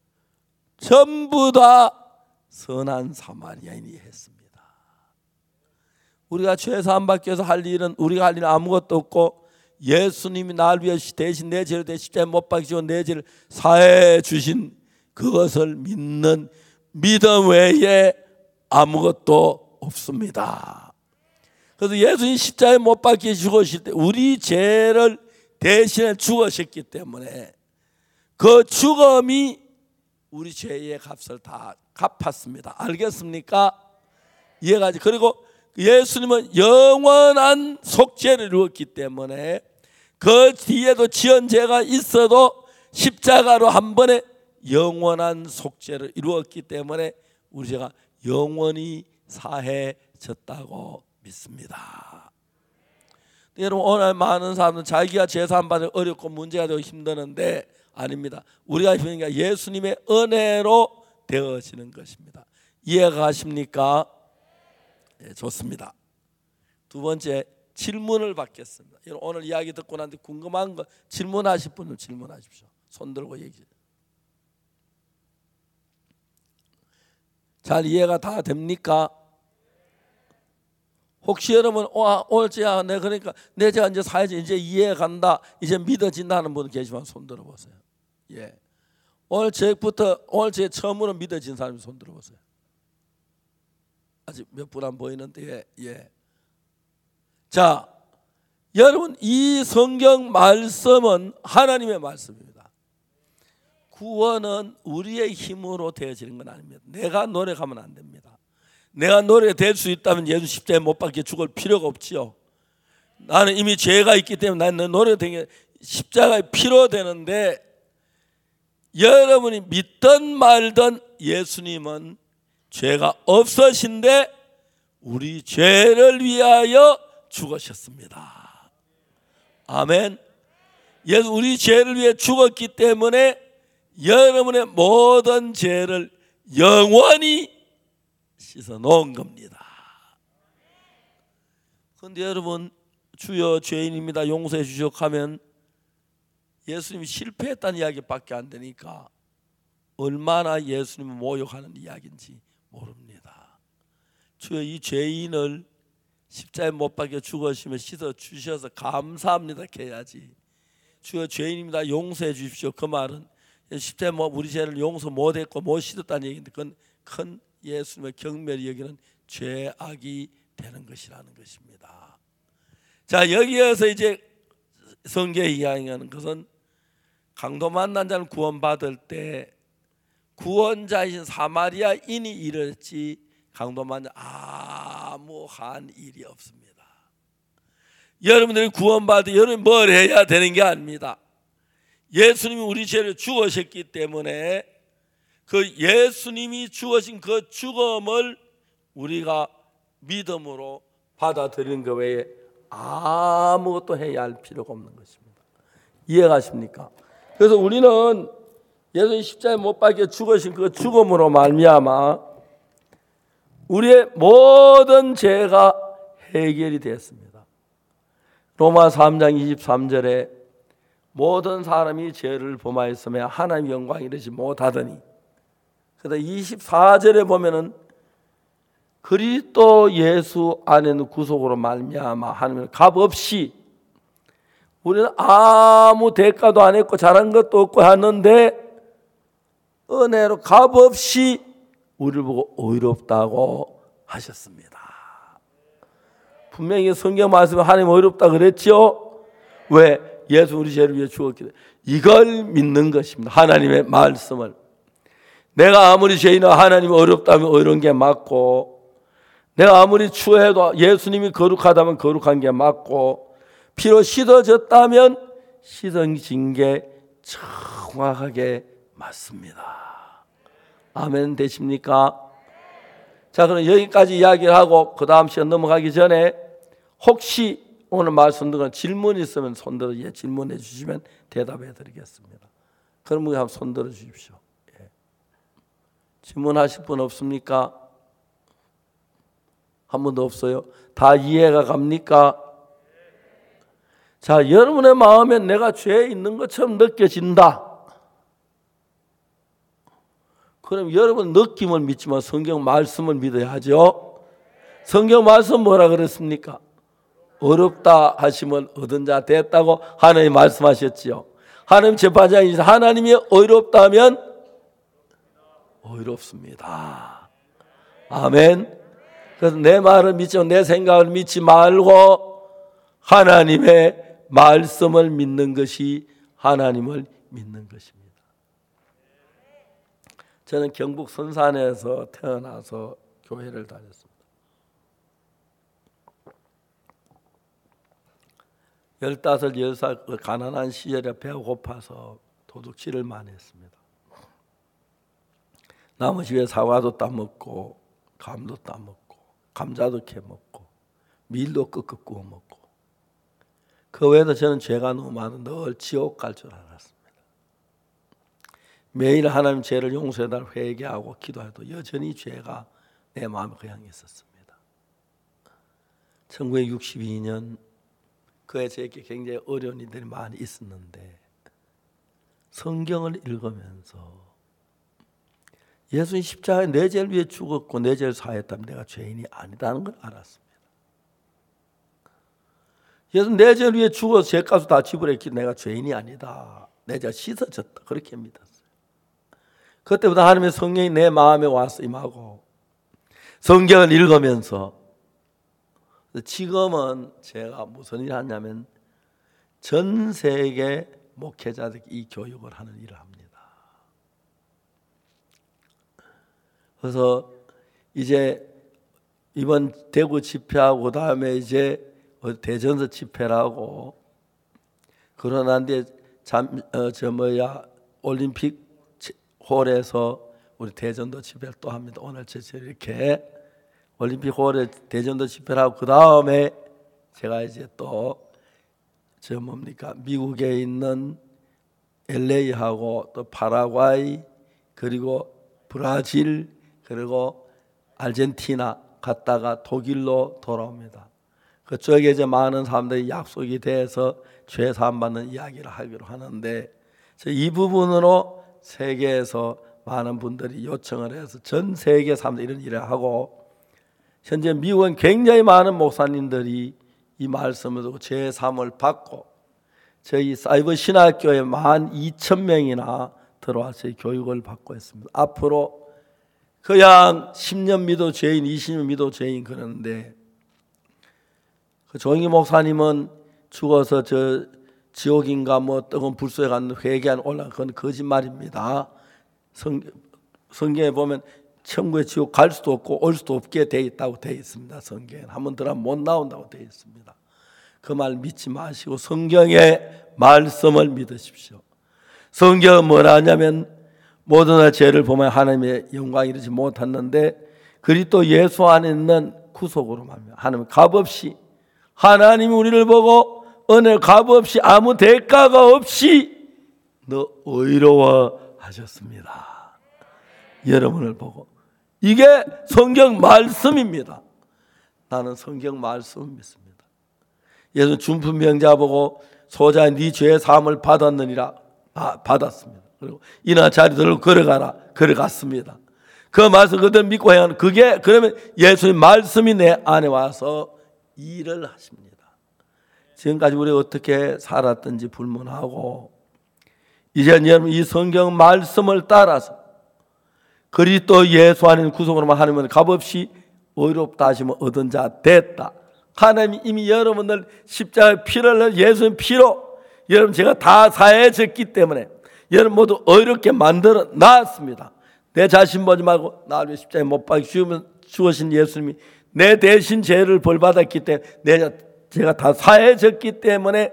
전부 다 선한 사마리아인이 했습니다. 우리가 죄 사함 받기 위해서 할 일은, 우리가 할 일은 아무것도 없고 예수님이 날 위해 대신 내 죄를 십자가에 못 박히시고 내 죄를 사해 주신 그것을 믿는 믿음 외에 아무것도 없습니다. 그래서 예수님 십자가에 못 박혀 죽으실 때 우리 죄를 대신에 죽으셨기 때문에 그 죽음이 우리 죄의 값을 다 갚았습니다. 알겠습니까? 이해가지. 그리고 예수님은 영원한 속죄를 이루었기 때문에 그 뒤에도 지은 죄가 있어도 십자가로 한 번에 영원한 속죄를 이루었기 때문에 우리 죄가 영원히 사해졌다고 믿습니다. 여러분, 오늘 많은 사람들은 자기가 죄사함받을 어렵고 문제가 되고 힘드는데 아닙니다. 우리가 힘든 게 예수님의 은혜로 되어지는 것입니다. 이해가 가십니까? 네, 좋습니다. 두 번째, 질문을 받겠습니다. 여러분, 오늘 이야기 듣고 난 뒤 궁금한 거 질문하실 분은 질문하십시오. 손 들고 얘기해. 잘 이해가 다 됩니까? 혹시 여러분 오늘 제가 그러니까 내 제가 이제 사회적 이제 이해 간다, 이제 믿어진다는 분 계시면 손 들어보세요. 예, 오늘 제 처음으로 믿어진 사람이 손 들어보세요. 아직 몇 분 안 보이는데 예. 자, 여러분, 이 성경 말씀은 하나님의 말씀입니다. 구원은 우리의 힘으로 되어지는 건 아닙니다. 내가 노력하면 안 됩니다. 내가 노력될 수 있다면 예수 십자가에 못 박혀 죽을 필요가 없지요. 나는 이미 죄가 있기 때문에 나는 노력된 게 십자가에 필요 되는데, 여러분이 믿든 말든 예수님은 죄가 없으신데 우리 죄를 위하여 죽으셨습니다. 아멘. 예수 우리 죄를 위해 죽었기 때문에 여러분의 모든 죄를 영원히 씻어 놓은 겁니다. 그런데 여러분, 주여 죄인입니다 용서해 주시옵 하면 예수님이 실패했다는 이야기밖에 안 되니까 얼마나 예수님을 모욕하는 이야기인지 모릅니다. 주여, 이 죄인을 십자가에 못 박혀 죽으시며 씻어 주셔서 감사합니다 해야지. 주여 죄인입니다 용서해 주십시오. 그 말은 십자가에 우리 죄를 용서 못했고 못 씻었다는 얘기인데 그건 큰 예수님의 경멸이 여기는 죄악이 되는 것이라는 것입니다. 자, 여기에서 이제 성경에 이야기하는 것은 강도 만난 자는 구원받을 때 구원자이신 사마리아인이 이르렀지 강도 만난 아무한 일이 없습니다. 여러분들이 구원받을 때 여러분이 뭘 해야 되는 게 아닙니다. 예수님이 우리 죄를 죽으셨기 때문에 그 예수님이 죽으신 그 죽음을 우리가 믿음으로 받아들이는 것 외에 아무것도 해야 할 필요가 없는 것입니다. 이해가십니까? 그래서 우리는 예수님 십자가에 못 박혀 죽으신 그 죽음으로 말미암아 우리의 모든 죄가 해결이 되었습니다. 로마 3장 23절에 모든 사람이 죄를 범하였으며 하나님의 영광에 이르지 못하더니, 그다음 24절에 보면은 그리스도 예수 안에는 구속으로 말미암아 하나님의 값없이 우리는 아무 대가도 안 했고 잘한 것도 없고 하는데 은혜로 값없이 우리를 보고 의롭다고 하셨습니다. 분명히 성경 말씀에 하나님 의롭다 그랬죠. 왜? 예수 우리 죄를 위해 죽었기 때문에. 이걸 믿는 것입니다. 하나님의 말씀을. 내가 아무리 죄인은 하나님이 어렵다면 어려운 게 맞고, 내가 아무리 추해도 예수님이 거룩하다면 거룩한 게 맞고, 피로 씻어졌다면 씻어진 게 정확하게 맞습니다. 아멘 되십니까? 자, 그럼 여기까지 이야기를 하고 그 다음 시간 넘어가기 전에 혹시 오늘 말씀 듣는 질문 있으면 손들어 질문해 주시면 대답해 드리겠습니다. 그럼 우리 한번 손들어 주십시오. 예. 질문하실 분 없습니까? 한 분도 없어요? 다 이해가 갑니까? 자, 여러분의 마음에 내가 죄에 있는 것처럼 느껴진다. 그럼 여러분 느낌을 믿지만 성경 말씀을 믿어야 하죠. 성경 말씀 뭐라 그랬습니까? 어렵다 하시면 얻은 자 됐다고 하나님 말씀하셨지요. 하나님 재판장이신 하나님이 어렵다면 어렵습니다. 아멘. 그래서 내 말을 믿지 내 생각을 믿지 말고 하나님의 말씀을 믿는 것이 하나님을 믿는 것입니다. 저는 경북 선산에서 태어나서 교회를 다녔습니다. 15, 10살 그 가난한 시절에 배가 고파서 도둑질을 많이 했습니다. 남의 집에 사과도 따먹고 감도 따먹고 감자도 캐먹고 밀도 끄끄 구워 먹고 그 외에도 저는 죄가 너무 많아 늘 지옥 갈 줄 알았습니다. 매일 하나님 죄를 용서해달라고 회개하고 기도해도 여전히 죄가 내 마음에 그냥 있었습니다. 1962년 그에 제게 굉장히 어려운 일들이 많이 있었는데 성경을 읽으면서 예수님 십자가에 내 죄를 위해 죽었고 내 죄를 사했다면 내가 죄인이 아니다는 걸 알았습니다. 예수님 내 죄를 위해 죽어서 죄값을 다 지불했기 내가 죄인이 아니다. 내 죄가 씻어졌다. 그렇게 믿었어요. 그때부터 하나님의 성령이 내 마음에 와서 임하고 성경을 읽으면서 지금은 제가 무슨 일을 하냐면 전 세계 목회자들에게 이 교육을 하는 일을 합니다. 그래서 이제 이번 대구 집회하고 그다음에 이제 대전서 집회라고 그러는데 올림픽 홀에서 우리 대전도 집회를 또 합니다. 오늘 제가 이렇게 올림픽 홀에 대전도 집회를 하고 그 다음에 제가 이제 또 미국에 있는 LA하고 또 파라과이 그리고 브라질 그리고 아르헨티나 갔다가 독일로 돌아옵니다. 그쪽에 이제 많은 사람들이 약속이 돼서 죄 사함 받는 이야기를 하기로 하는데 이 부분으로 세계에서 많은 분들이 요청을 해서 전 세계 사람들이 이런 일을 하고 현재 미국은 굉장히 많은 목사님들이 이 말씀을 듣고 죄 사함을 받고 저희 사이버 신학교에 12,000명이나 들어와서 교육을 받고 있습니다. 앞으로 그냥 10년 믿어 죄인, 20년 믿어 죄인 그러는데 그 조영기 목사님은 죽어서 저 지옥인가 뭐 뜨거운 불소에 갔는 회개한 올라 그건 거짓말입니다. 성경에 보면 천국에 지옥 갈 수도 없고 올 수도 없게 돼 있다고 돼 있습니다. 성경에 한번 들어가면 못 나온다고 돼 있습니다. 그 말 믿지 마시고 성경의 말씀을 믿으십시오. 성경은 뭐라 하냐면 모든 죄를 보면 하나님의 영광이 이르지 못했는데 그리스도 예수 안에 있는 구속으로 말합니다. 하나님 값없이 하나님이 우리를 보고 은혜 값없이 아무 대가가 없이 너 의로워 하셨습니다. 여러분을 보고 이게 성경 말씀입니다. 나는 성경 말씀을 믿습니다. 예수 준품병자 보고 소자의 네 죄의 사함을 받았느니라 받았습니다. 그리고 이나 자리 들고 걸어가라 걸어갔습니다. 그 말씀 그대로 믿고 행하는 그게 그러면 예수의 말씀이 내 안에 와서 일을 하십니다. 지금까지 우리가 어떻게 살았든지 불문하고 이제 여러분 이 성경 말씀을 따라서 그리스도 예수 안에 구속으로만 하나님은 값없이 의롭다 하시면 얻은 자 됐다. 하나님이 이미 여러분들 십자가의 피를 예수의 피로 여러분 제가 다 사해졌기 때문에 여러분 모두 의롭게 만들어 놨습니다. 내 자신 보지 말고 나를 위해 십자가에 못 박혀 죽으신 예수님이 내 대신 죄를 벌받았기 때문에 제가 다 사해졌기 때문에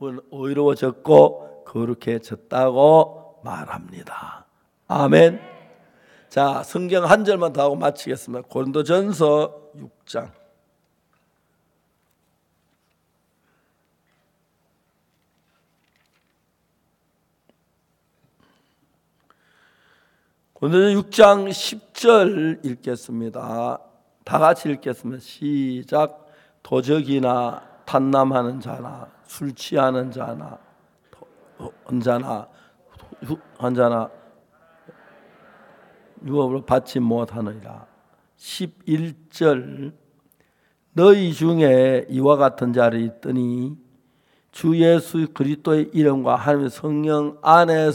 의로워졌고 거룩해졌다고 말합니다. 아멘. 자, 성경 한 절만 더 하고 마치겠습니다. 고린도전서 6장. 고린도전서 6장 10절 읽겠습니다. 다 같이 읽겠습니다. 시작. 도적이나 탐남하는 자나 술 취하는 자나 환자나 유업으로 받지 못하느니라. 11절 너희 중에 이와 같은 자를 있더니 주 예수 그리스도의 이름과 하나님의 성령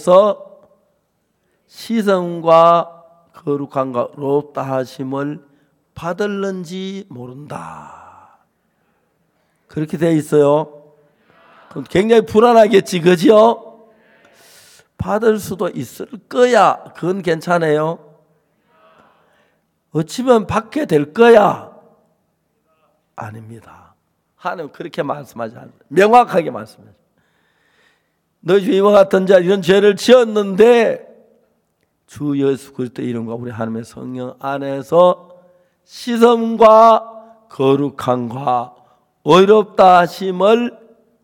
안에서 시선과 거룩함과 의롭다 하심을 받을는지 모른다. 그렇게 돼 있어요. 그럼 굉장히 불안하겠지, 그죠? 받을 수도 있을 거야. 그건 괜찮아요. 어찌면 받게 될 거야. 아닙니다. 하나님 그렇게 말씀하지 않아요. 명확하게 말씀하죠. 너희 주님과 같은 자 이런 죄를 지었는데 주 예수 그리스도의 이름과 우리 하나님의 성령 안에서 씻음과 거룩함과 의롭다 하심을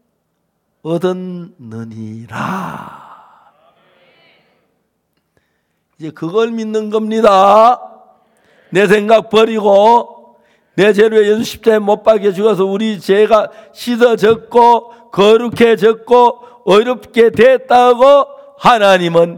얻었느니라. 이제 그걸 믿는 겁니다. 내 생각 버리고 내 죄를 예수 십자가에 못 박혀 죽어서 우리 죄가 씻어졌고 거룩해졌고 의롭게 됐다고 하나님은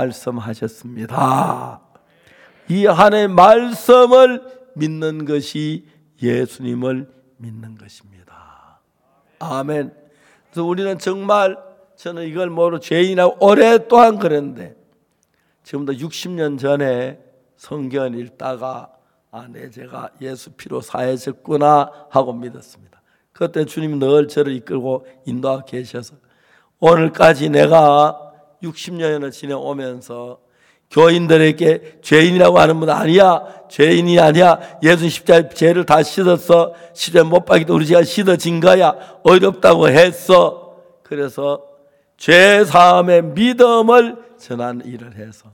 말씀하셨습니다. 이 하나님의 말씀을 믿는 것이 예수님을 믿는 것입니다. 아멘. 그래서 우리는 정말 저는 이걸 모르고 죄인이라고 오랫동안 그랬는데 지금부터 60년 전에 성경을 읽다가 내 죄가 예수 피로 사해졌구나 하고 믿었습니다. 그때 주님이 늘 저를 이끌고 인도하고 계셔서 오늘까지 내가 60년을 지내오면서 교인들에게 죄인이라고 하는 분 아니야, 죄인이 아니야, 예수 십자가에 죄를 다 씻었어, 십자가에 못 박이도 우리 죄가 씻어진 거야, 어렵다고 했어. 그래서 죄사함의 믿음을 전하는 일을 해서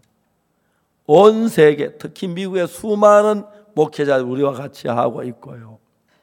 온 세계, 특히 미국의 수많은 목회자들 우리와 같이 하고 있고요.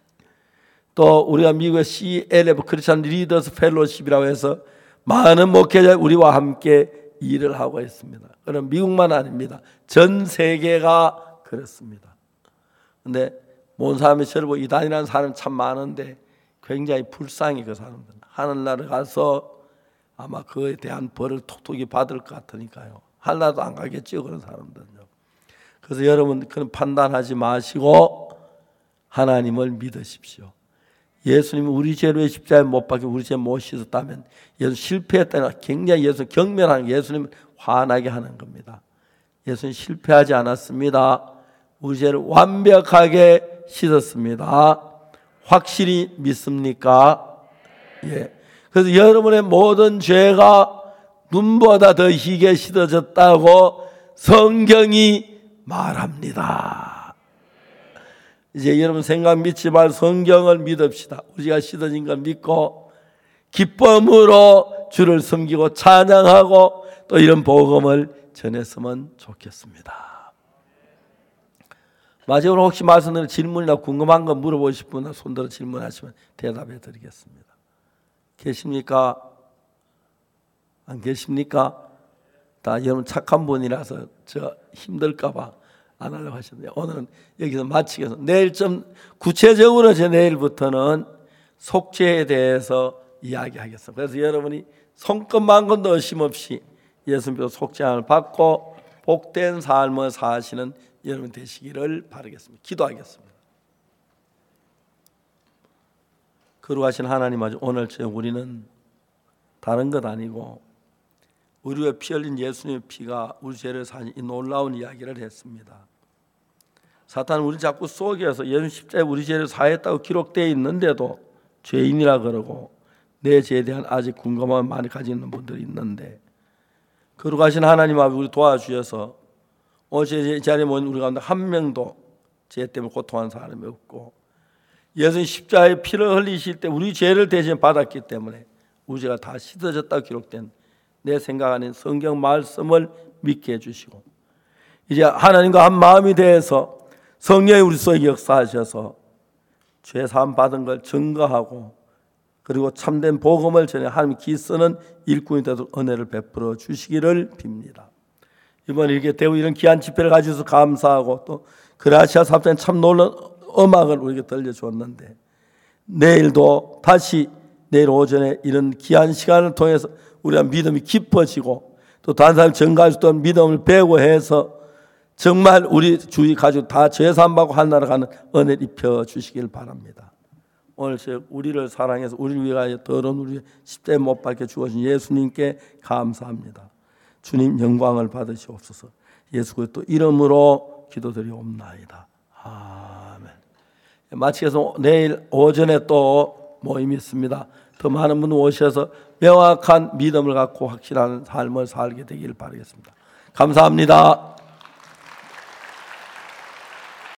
또 우리가 미국의 CLF 크리스천 리더스 펠로십이라고 해서 많은 목회자 우리와 함께 일을 하고 있습니다. 그럼 미국만 아닙니다. 전 세계가 그렇습니다. 그런데 모든 사람이 저를 보고 이단이라는 사람이 참 많은데 굉장히 불쌍히 그 사람들 하늘나라에 가서 아마 그에 대한 벌을 톡톡히 받을 것 같으니까요. 하늘나라도 안 가겠죠, 그런 사람들은요. 그래서 여러분 그런 판단하지 마시고 하나님을 믿으십시오. 예수님은 우리 죄로 십자가에 못 박혀 우리 죄 못 씻었다면 예수 실패했다는 굉장히 예수 경멸하는 예수님을 화나게 하는 겁니다. 예수님 실패하지 않았습니다. 우리 죄를 완벽하게 씻었습니다. 확실히 믿습니까? 예. 그래서 여러분의 모든 죄가 눈보다 더 희게 씻어졌다고 성경이 말합니다. 이제 여러분 생각 믿지 말고 성경을 믿읍시다. 우리가 씻어진 걸 믿고 기쁨으로 주를 섬기고 찬양하고 또 이런 복음을 전했으면 좋겠습니다. 마지막으로 혹시 말씀드린 질문이나 궁금한 거 물어보실 분은 손들어 질문하시면 대답해 드리겠습니다. 계십니까? 안 계십니까? 다 여러분 착한 분이라서 저 힘들까 봐 안 하려고 하셨는데 오늘은 여기서 마치겠습니다. 내일 좀 구체적으로 제 내일부터는 속죄에 대해서 이야기하겠습니다. 그래서 여러분이 손끝만큼도 의심 없이 예수님께서 속죄함을 받고 복된 삶을 사시는 여러분 되시기를 바라겠습니다. 기도하겠습니다. 거룩하신 하나님 아버지, 오늘 우리는 다른 것 아니고 우리의 피 흘린 예수님의 피가 우리 죄를 사신 이 놀라운 이야기를 했습니다. 사탄은 우리 자꾸 속여서 예수 십자가에 우리 죄를 사했다고 기록되어 있는데도 죄인이라 그러고 내 죄에 대한 아직 궁금함을 많이 가지고 있는 분들이 있는데 거룩하신 하나님 아버지 우리 도와주셔서 어제 이 자리에 모인 우리 가운데 한 명도 죄 때문에 고통하는 사람이 없고 예수님 십자가에 피를 흘리실 때 우리 죄를 대신 받았기 때문에 우리 죄가 다 씻어졌다고 기록된 내 생각 안에 성경 말씀을 믿게 해주시고 이제 하나님과 한 마음이 되어서 성령이 우리 속에 역사하셔서 죄 사함 받은 걸 증거하고 그리고 참된 복음을 전해 하나님 기 쓰는 일꾼이 되도록 은혜를 베풀어 주시기를 빕니다. 이번에 이렇게 대우 이런 귀한 집회를 가지셔서 감사하고 또 그라시아 사업장에 참 놀라운 음악을 우리에게 들려주었는데 내일도 다시 내일 오전에 이런 귀한 시간을 통해서 우리가 믿음이 깊어지고 또 다른 사람 증가할 수 있도록 믿음을 배우고 해서 정말 우리 주위 가족 다 죄사함받고 하늘나라 가는 은혜를 입혀 주시길 바랍니다. 오늘 우리를 사랑해서 우리를 위하여 더러운 우리 십자가에 못 박혀 주어진 예수님께 감사합니다. 주님 영광을 받으시옵소서. 예수 그리스도 이름으로 기도드리옵나이다. 아멘. 마치겠습니다. 내일 오전에 또 모임이 있습니다. 더 많은 분 오셔서 명확한 믿음을 갖고 확실한 삶을 살게 되길 바라겠습니다. 감사합니다.